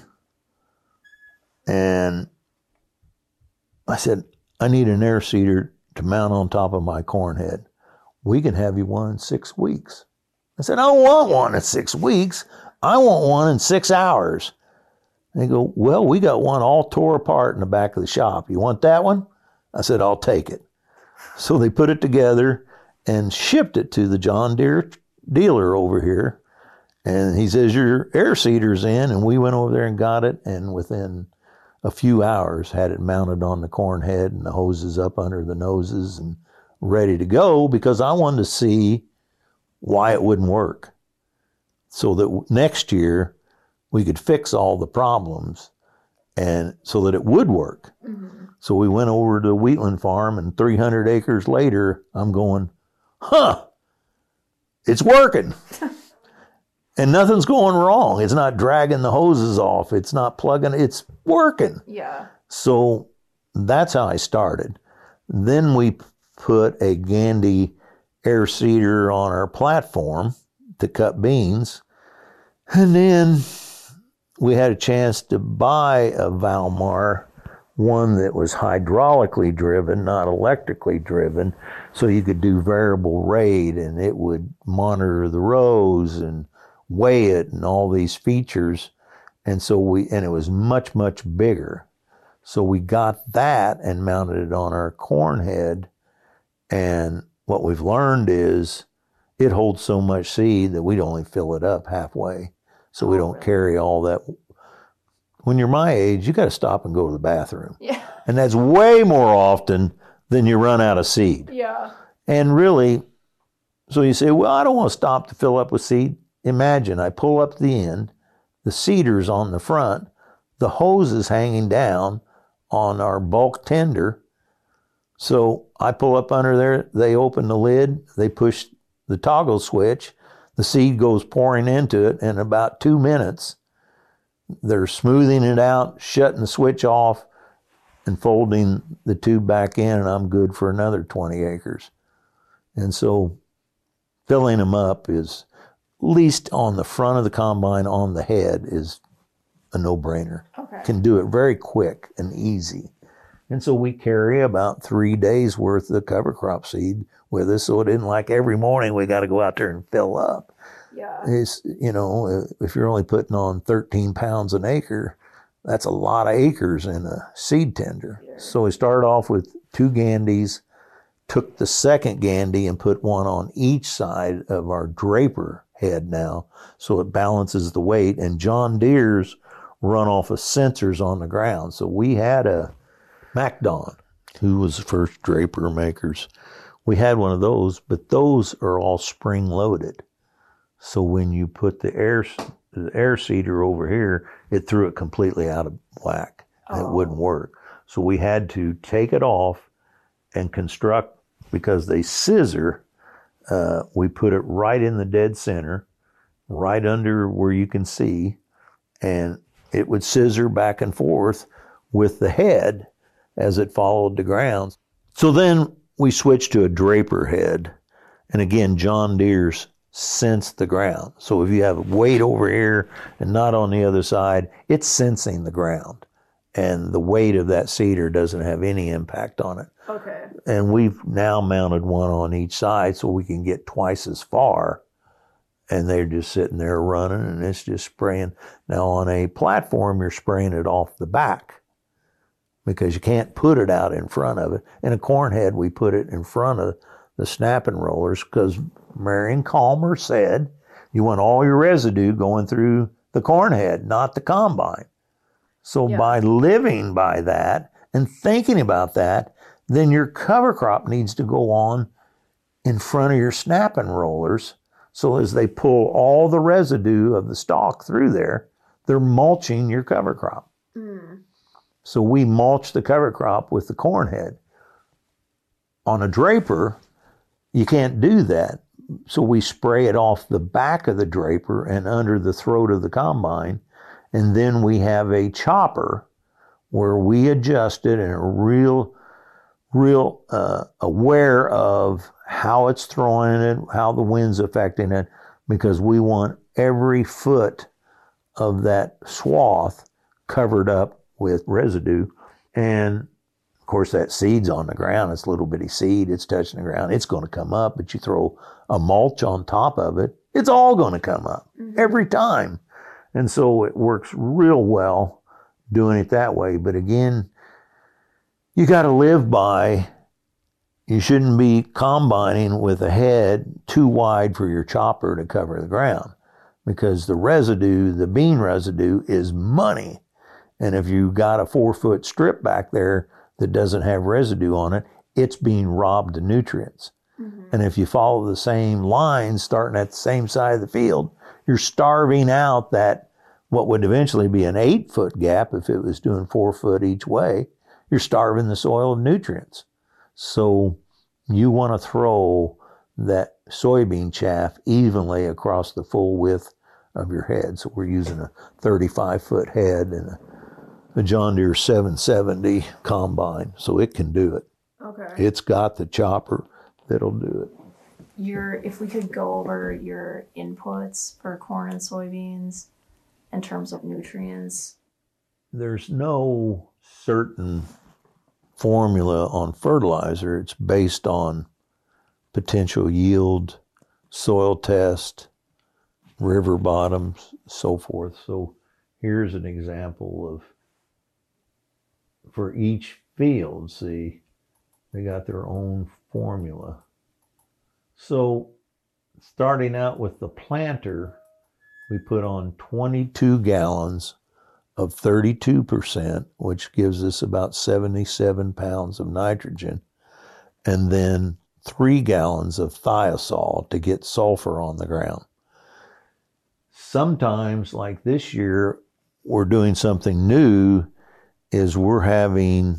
and I said, I need an air seeder to mount on top of my corn head. We can have you one in six weeks. I said, I don't want one in six weeks. I want one in six hours. And they go, well, we got one all tore apart in the back of the shop. You want that one? I said, I'll take it. So they put it together and shipped it to the John Deere dealer over here. And he says, your air seeder's in. And we went over there and got it. And within a few hours had it mounted on the corn head and the hoses up under the noses and ready to go, because I wanted to see why it wouldn't work, so that next year we could fix all the problems and so that it would work. Mm-hmm. So we went over to the Wheatland farm, and three hundred acres later, I'm going, huh, it's working. And nothing's going wrong. It's not dragging the hoses off. It's not plugging. It's working. Yeah. So that's how I started. Then we put a Gandy air seeder on our platform to cut beans. And then we had a chance to buy a Valmar, one that was hydraulically driven, not electrically driven, so you could do variable rate, and it would monitor the rows and weigh it and all these features. And so we, and it was much, much bigger. So we got that and mounted it on our corn head. And what we've learned is it holds so much seed that we'd only fill it up halfway. So we don't carry all that. When you're my age, you got to stop and go to the bathroom. Yeah. And that's way more often than you run out of seed. Yeah. And really, so you say, well, I don't want to stop to fill up with seed. Imagine I pull up the end, the seeder's on the front, the hose is hanging down on our bulk tender. So I pull up under there, they open the lid, they push the toggle switch, the seed goes pouring into it, and in about two minutes, they're smoothing it out, shutting the switch off, and folding the tube back in, and I'm good for another twenty acres. And so filling them up is, at least on the front of the combine, on the head, is a no-brainer. Okay. Can do it very quick and easy. And so we carry about three days worth of cover crop seed with us, so it isn't like every morning we got to go out there and fill up. Yeah. It's, you know, if you're only putting on thirteen pounds an acre, that's a lot of acres in a seed tender. Yeah. So we started off with two Gandys, took the second Gandy and put one on each side of our draper head now, so it balances the weight. And John Deere's run off of sensors on the ground. So we had a MacDon, who was the first draper makers. We had one of those, but those are all spring loaded. So when you put the air the air seeder over here, it threw it completely out of whack. And oh. It wouldn't work. So we had to take it off and construct, because they scissor, uh, we put it right in the dead center, right under where you can see, and it would scissor back and forth with the head as it followed the ground. So then we switched to a draper head. And again, John Deere's sense the ground. So if you have weight over here and not on the other side, it's sensing the ground. And the weight of that seeder doesn't have any impact on it. Okay. And we've now mounted one on each side so we can get twice as far. And they're just sitting there running, and it's just spraying. Now on a platform, you're spraying it off the back, because you can't put it out in front of it. In a corn head, we put it in front of the snapping rollers, because Marion Calmer said you want all your residue going through the corn head, not the combine. So yeah. By living by that and thinking about that, then your cover crop needs to go on in front of your snapping rollers. So as they pull all the residue of the stalk through there, they're mulching your cover crop. Mm. So we mulch the cover crop with the corn head. On a draper, you can't do that. So we spray it off the back of the draper and under the throat of the combine. And then we have a chopper where we adjust it and are real, real uh, aware of how it's throwing it, how the wind's affecting it, because we want every foot of that swath covered up with residue. And of course, that seed's on the ground. It's a little bitty seed. It's touching the ground. It's going to come up, but you throw a mulch on top of it, it's all going to come up mm-hmm. every time. And so it works real well doing it that way. But again, you got to live by, you shouldn't be combining with a head too wide for your chopper to cover the ground, because the residue, the bean residue, is money. And if you got a four foot strip back there that doesn't have residue on it, it's being robbed of nutrients. Mm-hmm. And if you follow the same lines starting at the same side of the field, you're starving out that what would eventually be an eight foot gap if it was doing four foot each way. You're starving the soil of nutrients. So you want to throw that soybean chaff evenly across the full width of your head. So we're using a thirty-five foot head and a, a John Deere seven seventy combine, so it can do it. Okay. It's got the chopper that'll do it. Your, if we could go over your inputs for corn and soybeans in terms of nutrients. There's no certain formula on fertilizer. It's based on potential yield, soil test, river bottoms, so forth. So here's an example of, for each field, see, they got their own formula. So starting out with the planter, we put on twenty-two gallons of thirty-two percent, which gives us about seventy-seven pounds of nitrogen, and then three gallons of thiazole to get sulfur on the ground. Sometimes, like this year, we're doing something new, is we're having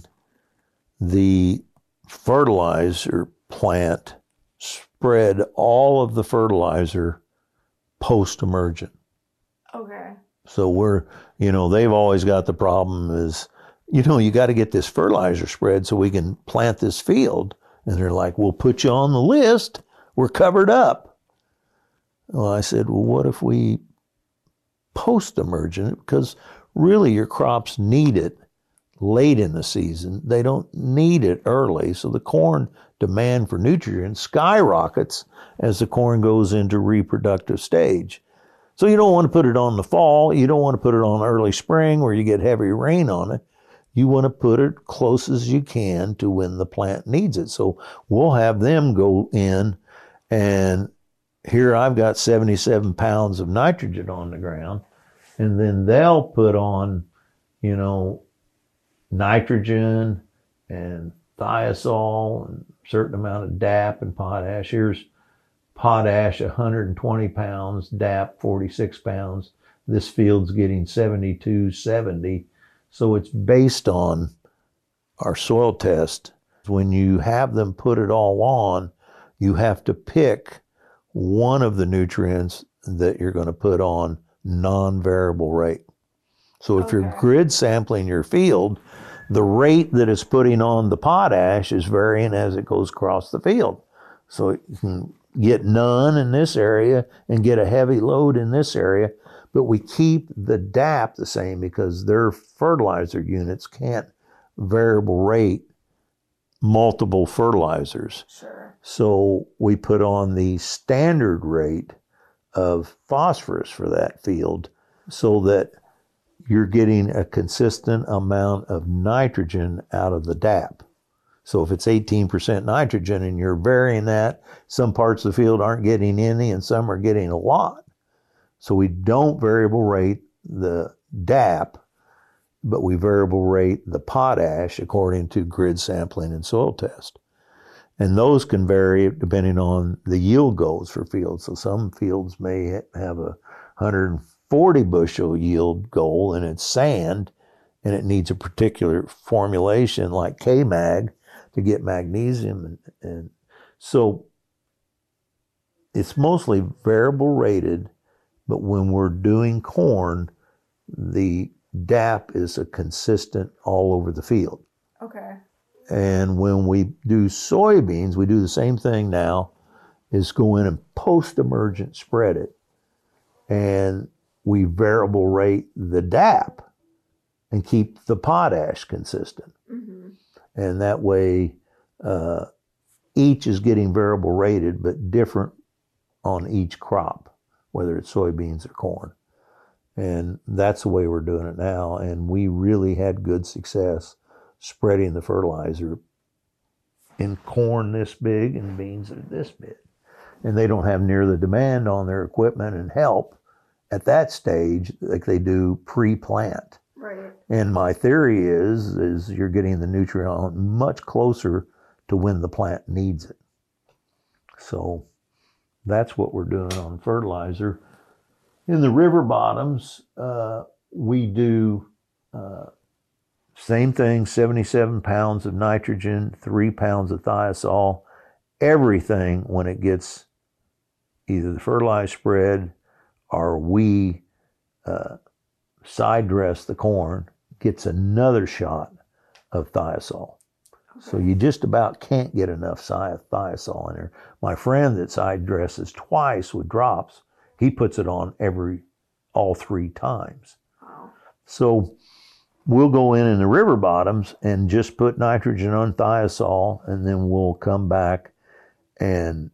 the fertilizer plant spread all of the fertilizer post-emergent. Okay. So we're, you know, they've always got the problem is, you know, you got to get this fertilizer spread so we can plant this field. And they're like, we'll put you on the list. We're covered up. Well, I said, well, what if we post-emergent? Because really your crops need it late in the season. They don't need it early. So the corn demand for nutrients skyrockets as the corn goes into reproductive stage. So you don't want to put it on the fall. You don't want to put it on early spring where you get heavy rain on it. You want to put it close as you can to when the plant needs it. So we'll have them go in, and here I've got seventy-seven pounds of nitrogen on the ground, and then they'll put on, you know, nitrogen and thiazole and a certain amount of D A P and potash. Here's potash, one hundred twenty pounds, D A P, forty-six pounds. This field's getting seventy-two, seventy. So it's based on our soil test. When you have them put it all on, you have to pick one of the nutrients that you're going to put on non-variable rate. So if okay. you're grid sampling your field, the rate that it's putting on the potash is varying as it goes across the field. So you can get none in this area and get a heavy load in this area, but we keep the D A P the same because their fertilizer units can't variable rate multiple fertilizers. Sure. So we put on the standard rate of phosphorus for that field so that you're getting a consistent amount of nitrogen out of the D A P. So if it's eighteen percent nitrogen and you're varying that, some parts of the field aren't getting any and some are getting a lot. So we don't variable rate the D A P, but we variable rate the potash according to grid sampling and soil test. And those can vary depending on the yield goals for fields. So some fields may have a one hundred forty bushel yield goal and it's sand and it needs a particular formulation like K-Mag to get magnesium. And, and so it's mostly variable rated, but when we're doing corn, the D A P is a consistent all over the field. Okay. And when we do soybeans, we do the same thing now, is go in and post-emergent spread it. And we variable rate the D A P and keep the potash consistent. Mm-hmm. And that way, uh, each is getting variable rated, but different on each crop, whether it's soybeans or corn. And that's the way we're doing it now. And we really had good success spreading the fertilizer in corn this big and beans that are this big. And they don't have near the demand on their equipment and help at that stage like they do pre-plant. Right. And my theory is, is you're getting the nutrient much closer to when the plant needs it. So that's what we're doing on fertilizer. In the river bottoms, uh, we do uh, same thing, seventy-seven pounds of nitrogen, three pounds of thiazole. Everything when it gets either the fertilized spread or we uh, side dress the corn, gets another shot of thiazole. Okay. So you just about can't get enough thiazole in there. My friend that side dresses twice with drops, he puts it on every, all three times. Wow. So we'll go in in the river bottoms and just put nitrogen on thiazole, and then we'll come back and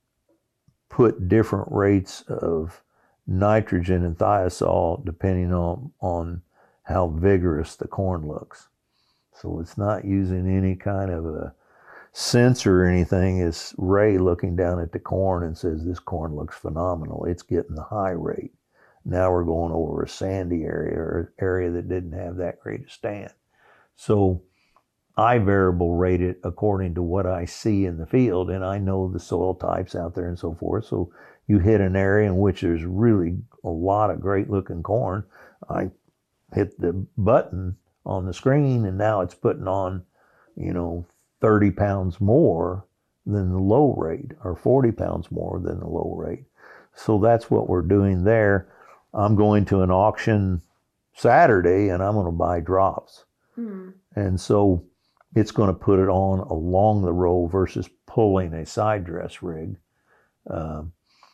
put different rates of nitrogen and thiazole depending on, on how vigorous the corn looks. So it's not using any kind of a sensor or anything. It's Ray looking down at the corn and says, this corn looks phenomenal. It's getting the high rate. Now we're going over a sandy area or area that didn't have that great a stand. So I variable rate it according to what I see in the field, and I know the soil types out there and so forth. So you hit an area in which there's really a lot of great looking corn, I hit the button on the screen and now it's putting on, you know, thirty pounds more than the low rate or forty pounds more than the low rate. So that's what we're doing there. I'm going to an auction Saturday and I'm going to buy drops. Hmm. And so it's going to put it on along the row versus pulling a side dress rig. Um,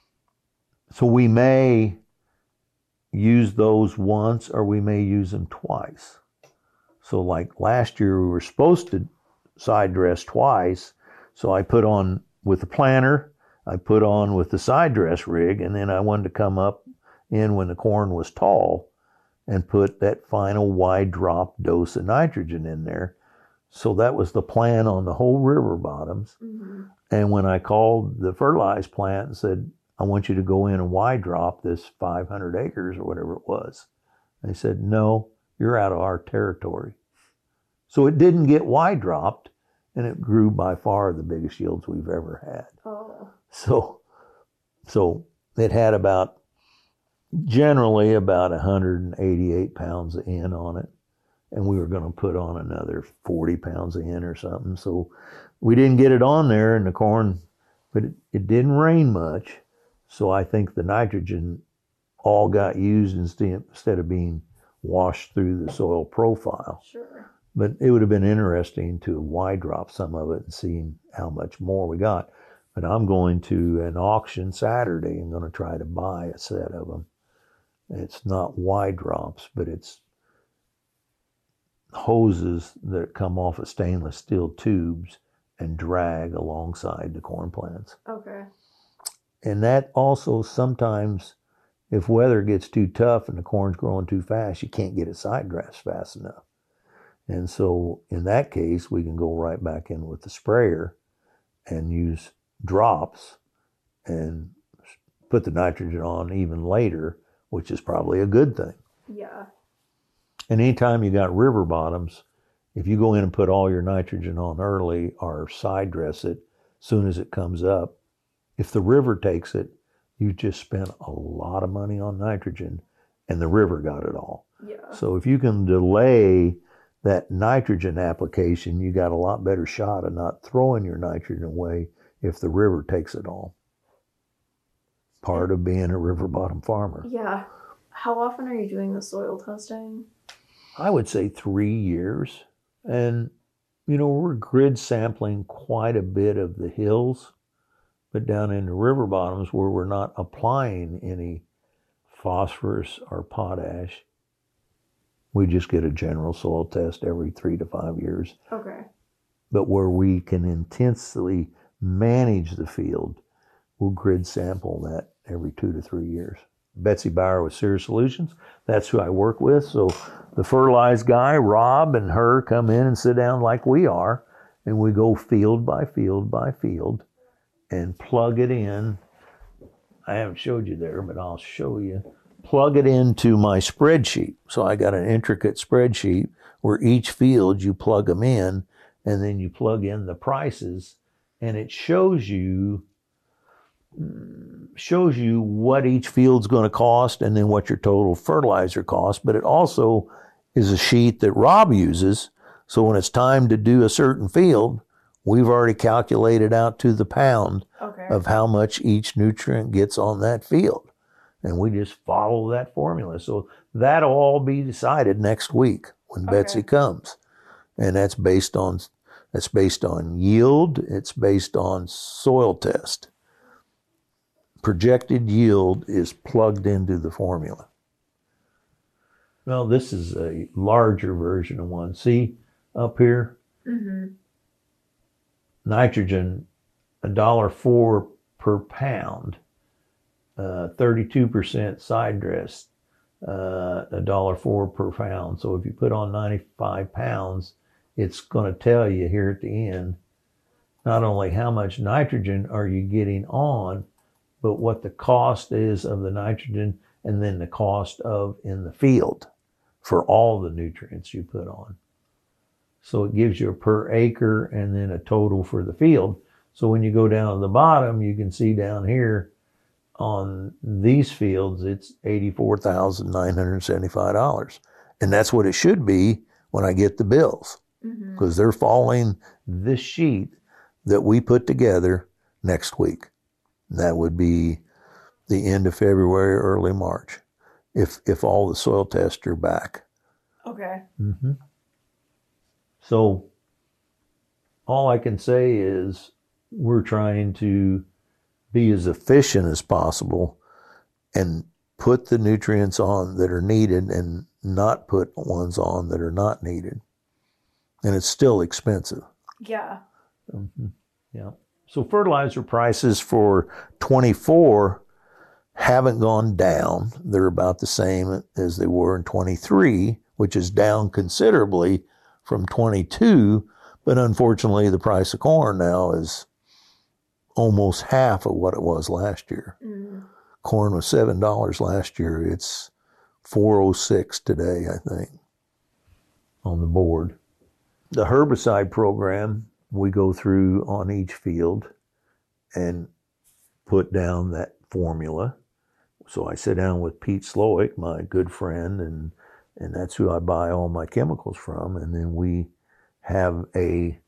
so we may use those once or we may use them twice. So like last year we were supposed to side dress twice. So I put on with the planter, I put on with the side dress rig, and then I wanted to come up in when the corn was tall and put that final wide drop dose of nitrogen in there. So that was the plan on the whole river bottoms. Mm-hmm. And when I called the fertilized plant and said, I want you to go in and wide drop this five hundred acres or whatever it was, they said, no, you're out of our territory. So it didn't get wide dropped, and it grew by far the biggest yields we've ever had. Oh. So, so it had about, generally about one hundred eighty-eight pounds of N on it. And we were going to put on another forty pounds of N or something. So we didn't get it on there in the corn, but it, it didn't rain much. So I think the nitrogen all got used instead, instead of being washed through the soil profile. Sure. But it would have been interesting to wide drop some of it and see how much more we got. But I'm going to an auction Saturday and going to try to buy a set of them. It's not wide drops, but it's hoses that come off of stainless steel tubes and drag alongside the corn plants. Okay. And that also sometimes, if weather gets too tough and the corn's growing too fast, you can't get it side dressed fast enough. And so in that case, we can go right back in with the sprayer and use drops and put the nitrogen on even later, which is probably a good thing. Yeah. And anytime you got river bottoms, if you go in and put all your nitrogen on early or side dress it as soon as it comes up, if the river takes it, you just spent a lot of money on nitrogen and the river got it all. Yeah. So if you can delay that nitrogen application, you got a lot better shot of not throwing your nitrogen away if the river takes it all. Part of being a river bottom farmer. Yeah. How often are you doing the soil testing? I would say three years. And, you know, we're grid sampling quite a bit of the hills, but down in the river bottoms where we're not applying any phosphorus or potash, we just get a general soil test every three to five years. Okay. But where we can intensely manage the field, we'll grid sample that every two to three years. Betsy Bauer with Sears Solutions. That's who I work with. So the fertilize guy, Rob, and her come in and sit down like we are, and we go field by field by field and plug it in. I haven't showed you there, but I'll show you. Plug it into my spreadsheet. So I got an intricate spreadsheet where each field you plug them in, and then you plug in the prices, and it shows you shows you what each field's going to cost and then what your total fertilizer costs. But it also is a sheet that Rob uses. So when it's time to do a certain field, we've already calculated out to the pound Okay. of how much each nutrient gets on that field. And we just follow that formula. So that'll all be decided next week when Okay. Betsy comes. And that's based on that's based on yield. It's based on soil test. Projected yield is plugged into the formula. Well, this is a larger version of one. See up here? Mm-hmm. Nitrogen, a dollar four per pound. Uh, thirty-two percent side dress, uh, a dollar four per pound. So if you put on ninety-five pounds, it's going to tell you here at the end, not only how much nitrogen are you getting on, but what the cost is of the nitrogen and then the cost of in the field for all the nutrients you put on. So it gives you a per acre and then a total for the field. So when you go down to the bottom, you can see down here on these fields, it's eighty-four thousand nine hundred seventy-five dollars. And that's what it should be when I get the bills, Mm-hmm. because they're following this sheet that we put together next week. That would be the end of February, early March, if if all the soil tests are back. Okay. Mm-hmm. So all I can say is we're trying to be as efficient as possible and put the nutrients on that are needed and not put ones on that are not needed. And it's still expensive. Yeah. Mm-hmm. Yeah. So fertilizer prices for twenty-four haven't gone down. They're about the same as they were in twenty-three, which is down considerably from twenty-two. But unfortunately, the price of corn now is almost half of what it was last year. Mm. Corn was seven dollars last year. It's four oh six today, I think, on the board. The herbicide program we go through on each field and put down that formula. So I sit down with Pete Slowick, my good friend, and and that's who I buy all my chemicals from. And then we have a,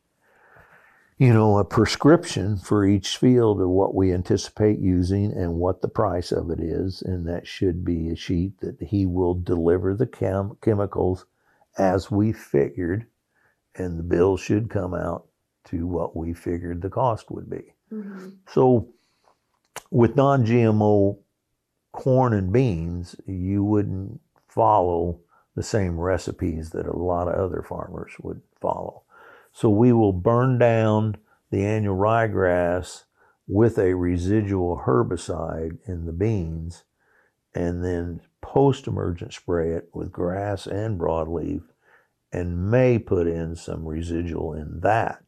you know, a prescription for each field of what we anticipate using and what the price of it is. And that should be a sheet that he will deliver the chem- chemicals as we figured. And the bill should come out to what we figured the cost would be. Mm-hmm. So with non-G M O corn and beans, you wouldn't follow the same recipes that a lot of other farmers would follow. So we will burn down the annual ryegrass with a residual herbicide in the beans and then post-emergent spray it with grass and broadleaf and may put in some residual in that.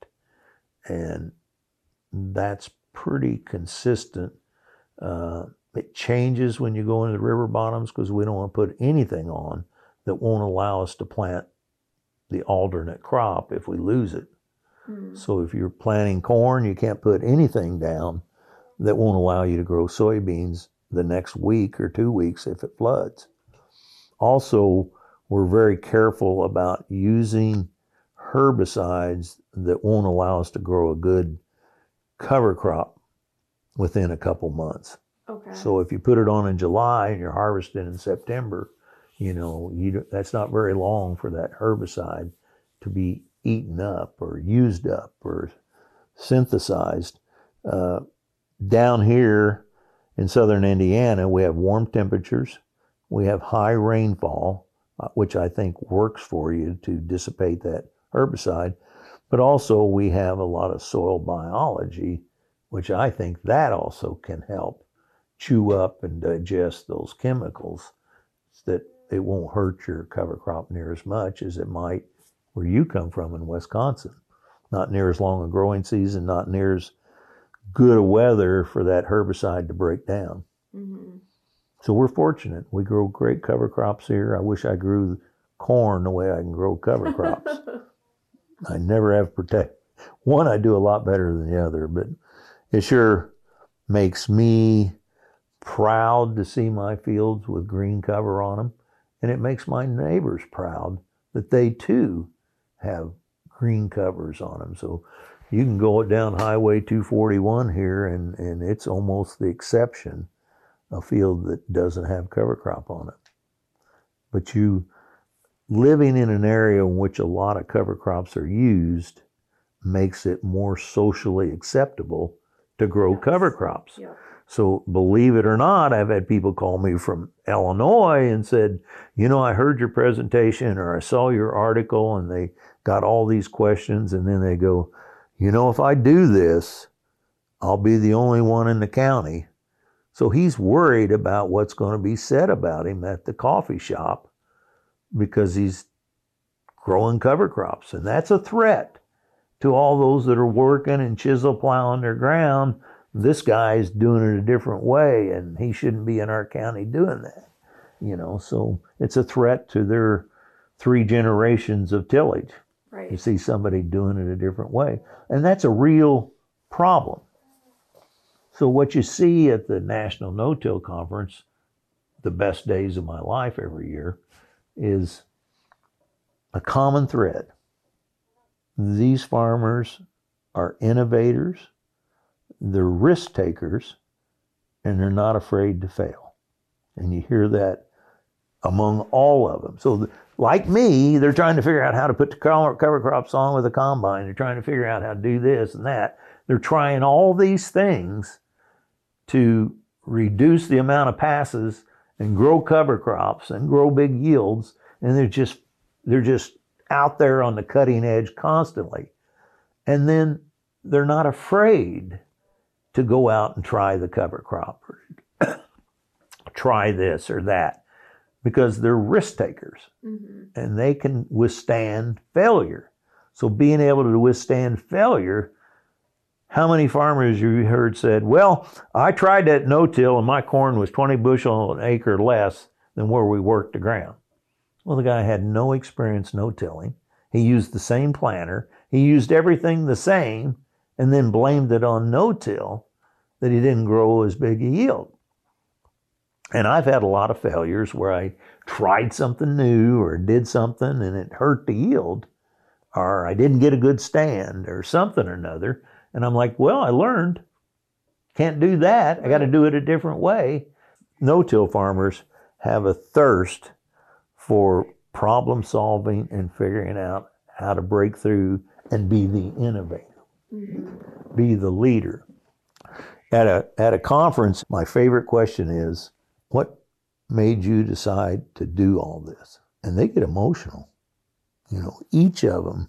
And that's pretty consistent. Uh, it changes when you go into the river bottoms because we don't want to put anything on that won't allow us to plant the alternate crop if we lose it. Mm. So if you're planting corn, you can't put anything down that won't allow you to grow soybeans the next week or two weeks if it floods. Also, we're very careful about using herbicides that won't allow us to grow a good cover crop within a couple months. Okay. So if you put it on in July and you're harvesting in September, you know, you, that's not very long for that herbicide to be eaten up or used up or synthesized. Uh, down here in southern Indiana, we have warm temperatures. We have high rainfall, uh, which I think works for you to dissipate that herbicide. But also we have a lot of soil biology, which I think that also can help chew up and digest those chemicals, that it won't hurt your cover crop near as much as it might where you come from in Wisconsin. Not near as long a growing season, not near as good a weather for that herbicide to break down. Mm-hmm. So we're fortunate. We grow great cover crops here. I wish I grew corn the way I can grow cover crops. I never have protect. One, I do a lot better than the other, but it sure makes me proud to see my fields with green cover on them. And it makes my neighbors proud that they too have green covers on them. So you can go down Highway two forty-one here and, and it's almost the exception, a field that doesn't have cover crop on it. But you living in an area in which a lot of cover crops are used makes it more socially acceptable to grow yes. cover crops. Yeah. So believe it or not, I've had people call me from Illinois and said, you know, I heard your presentation or I saw your article, and they got all these questions, and then they go, you know, if I do this, I'll be the only one in the county. So he's worried about what's going to be said about him at the coffee shop because he's growing cover crops. And that's a threat to all those that are working and chisel plowing their ground. This guy's doing it a different way, and he shouldn't be in our county doing that. You know, so it's a threat to their three generations of tillage. Right. You see somebody doing it a different way. And that's a real problem. So what you see at the National No-Till Conference, the best days of my life every year, is a common thread. These farmers are innovators, they're risk takers, and they're not afraid to fail. And you hear that among all of them. So the, like me, they're trying to figure out how to put the cover crops on with a combine. They're trying to figure out how to do this and that. They're trying all these things to reduce the amount of passes and grow cover crops and grow big yields. And they're just, they're just out there on the cutting edge constantly. And then they're not afraid to go out and try the cover crop or try this or that, because they're risk takers. Mm-hmm. And they can withstand failure. So being able to withstand failure, how many farmers you heard said, well, I tried that no-till and my corn was twenty bushel an acre less than where we worked the ground. Well, the guy had no experience no-tilling. He used the same planter. He used everything the same, and then blamed it on no-till that he didn't grow as big a yield. And I've had a lot of failures where I tried something new or did something and it hurt the yield, or I didn't get a good stand or something or another. And I'm like, well, I learned. Can't do that. I got to do it a different way. No-till farmers have a thirst for problem solving and figuring out how to break through and be the innovator, mm-hmm. be the leader. At a at a conference, my favorite question is, what made you decide to do all this? And they get emotional. You know, each of them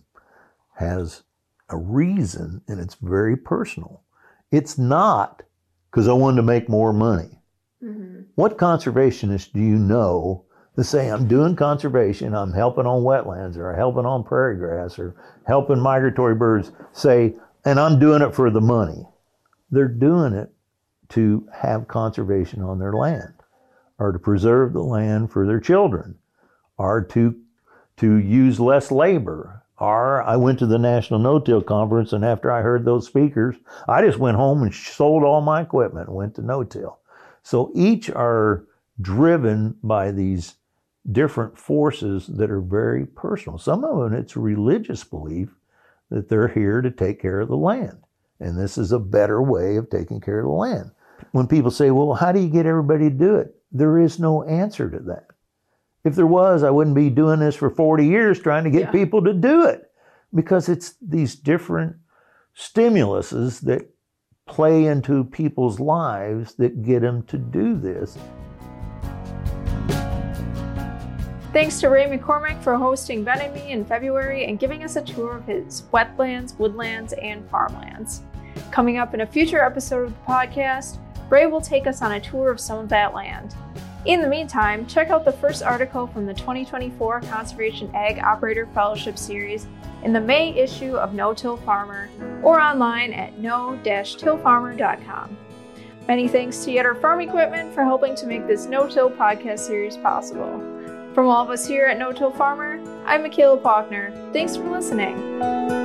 has a reason, and it's very personal. It's not because I wanted to make more money. Mm-hmm. What conservationist do you know to say, I'm doing conservation, I'm helping on wetlands, or helping on prairie grass, or helping migratory birds, say, and I'm doing it for the money? They're doing it to have conservation on their land, or to preserve the land for their children, or to to use less labor. Or I went to the National No-Till Conference, and after I heard those speakers, I just went home and sold all my equipment and went to no-till. So each are driven by these different forces that are very personal. Some of them, it's religious belief that they're here to take care of the land. And this is a better way of taking care of the land. When people say, well, how do you get everybody to do it? There is no answer to that. If there was, I wouldn't be doing this for forty years trying to get yeah. people to do it, because it's these different stimuluses that play into people's lives that get them to do this. Thanks to Ray McCormick for hosting Ben and me in February and giving us a tour of his wetlands, woodlands, and farmlands. Coming up in a future episode of the podcast, Ray will take us on a tour of some of that land. In the meantime, check out the first article from the twenty twenty-four Conservation Ag Operator Fellowship Series in the May issue of No-Till Farmer or online at no dash till farmer dot com. Many thanks to Yetter Farm Equipment for helping to make this No-Till podcast series possible. From all of us here at No-Till Farmer, I'm Michaela Faulkner. Thanks for listening.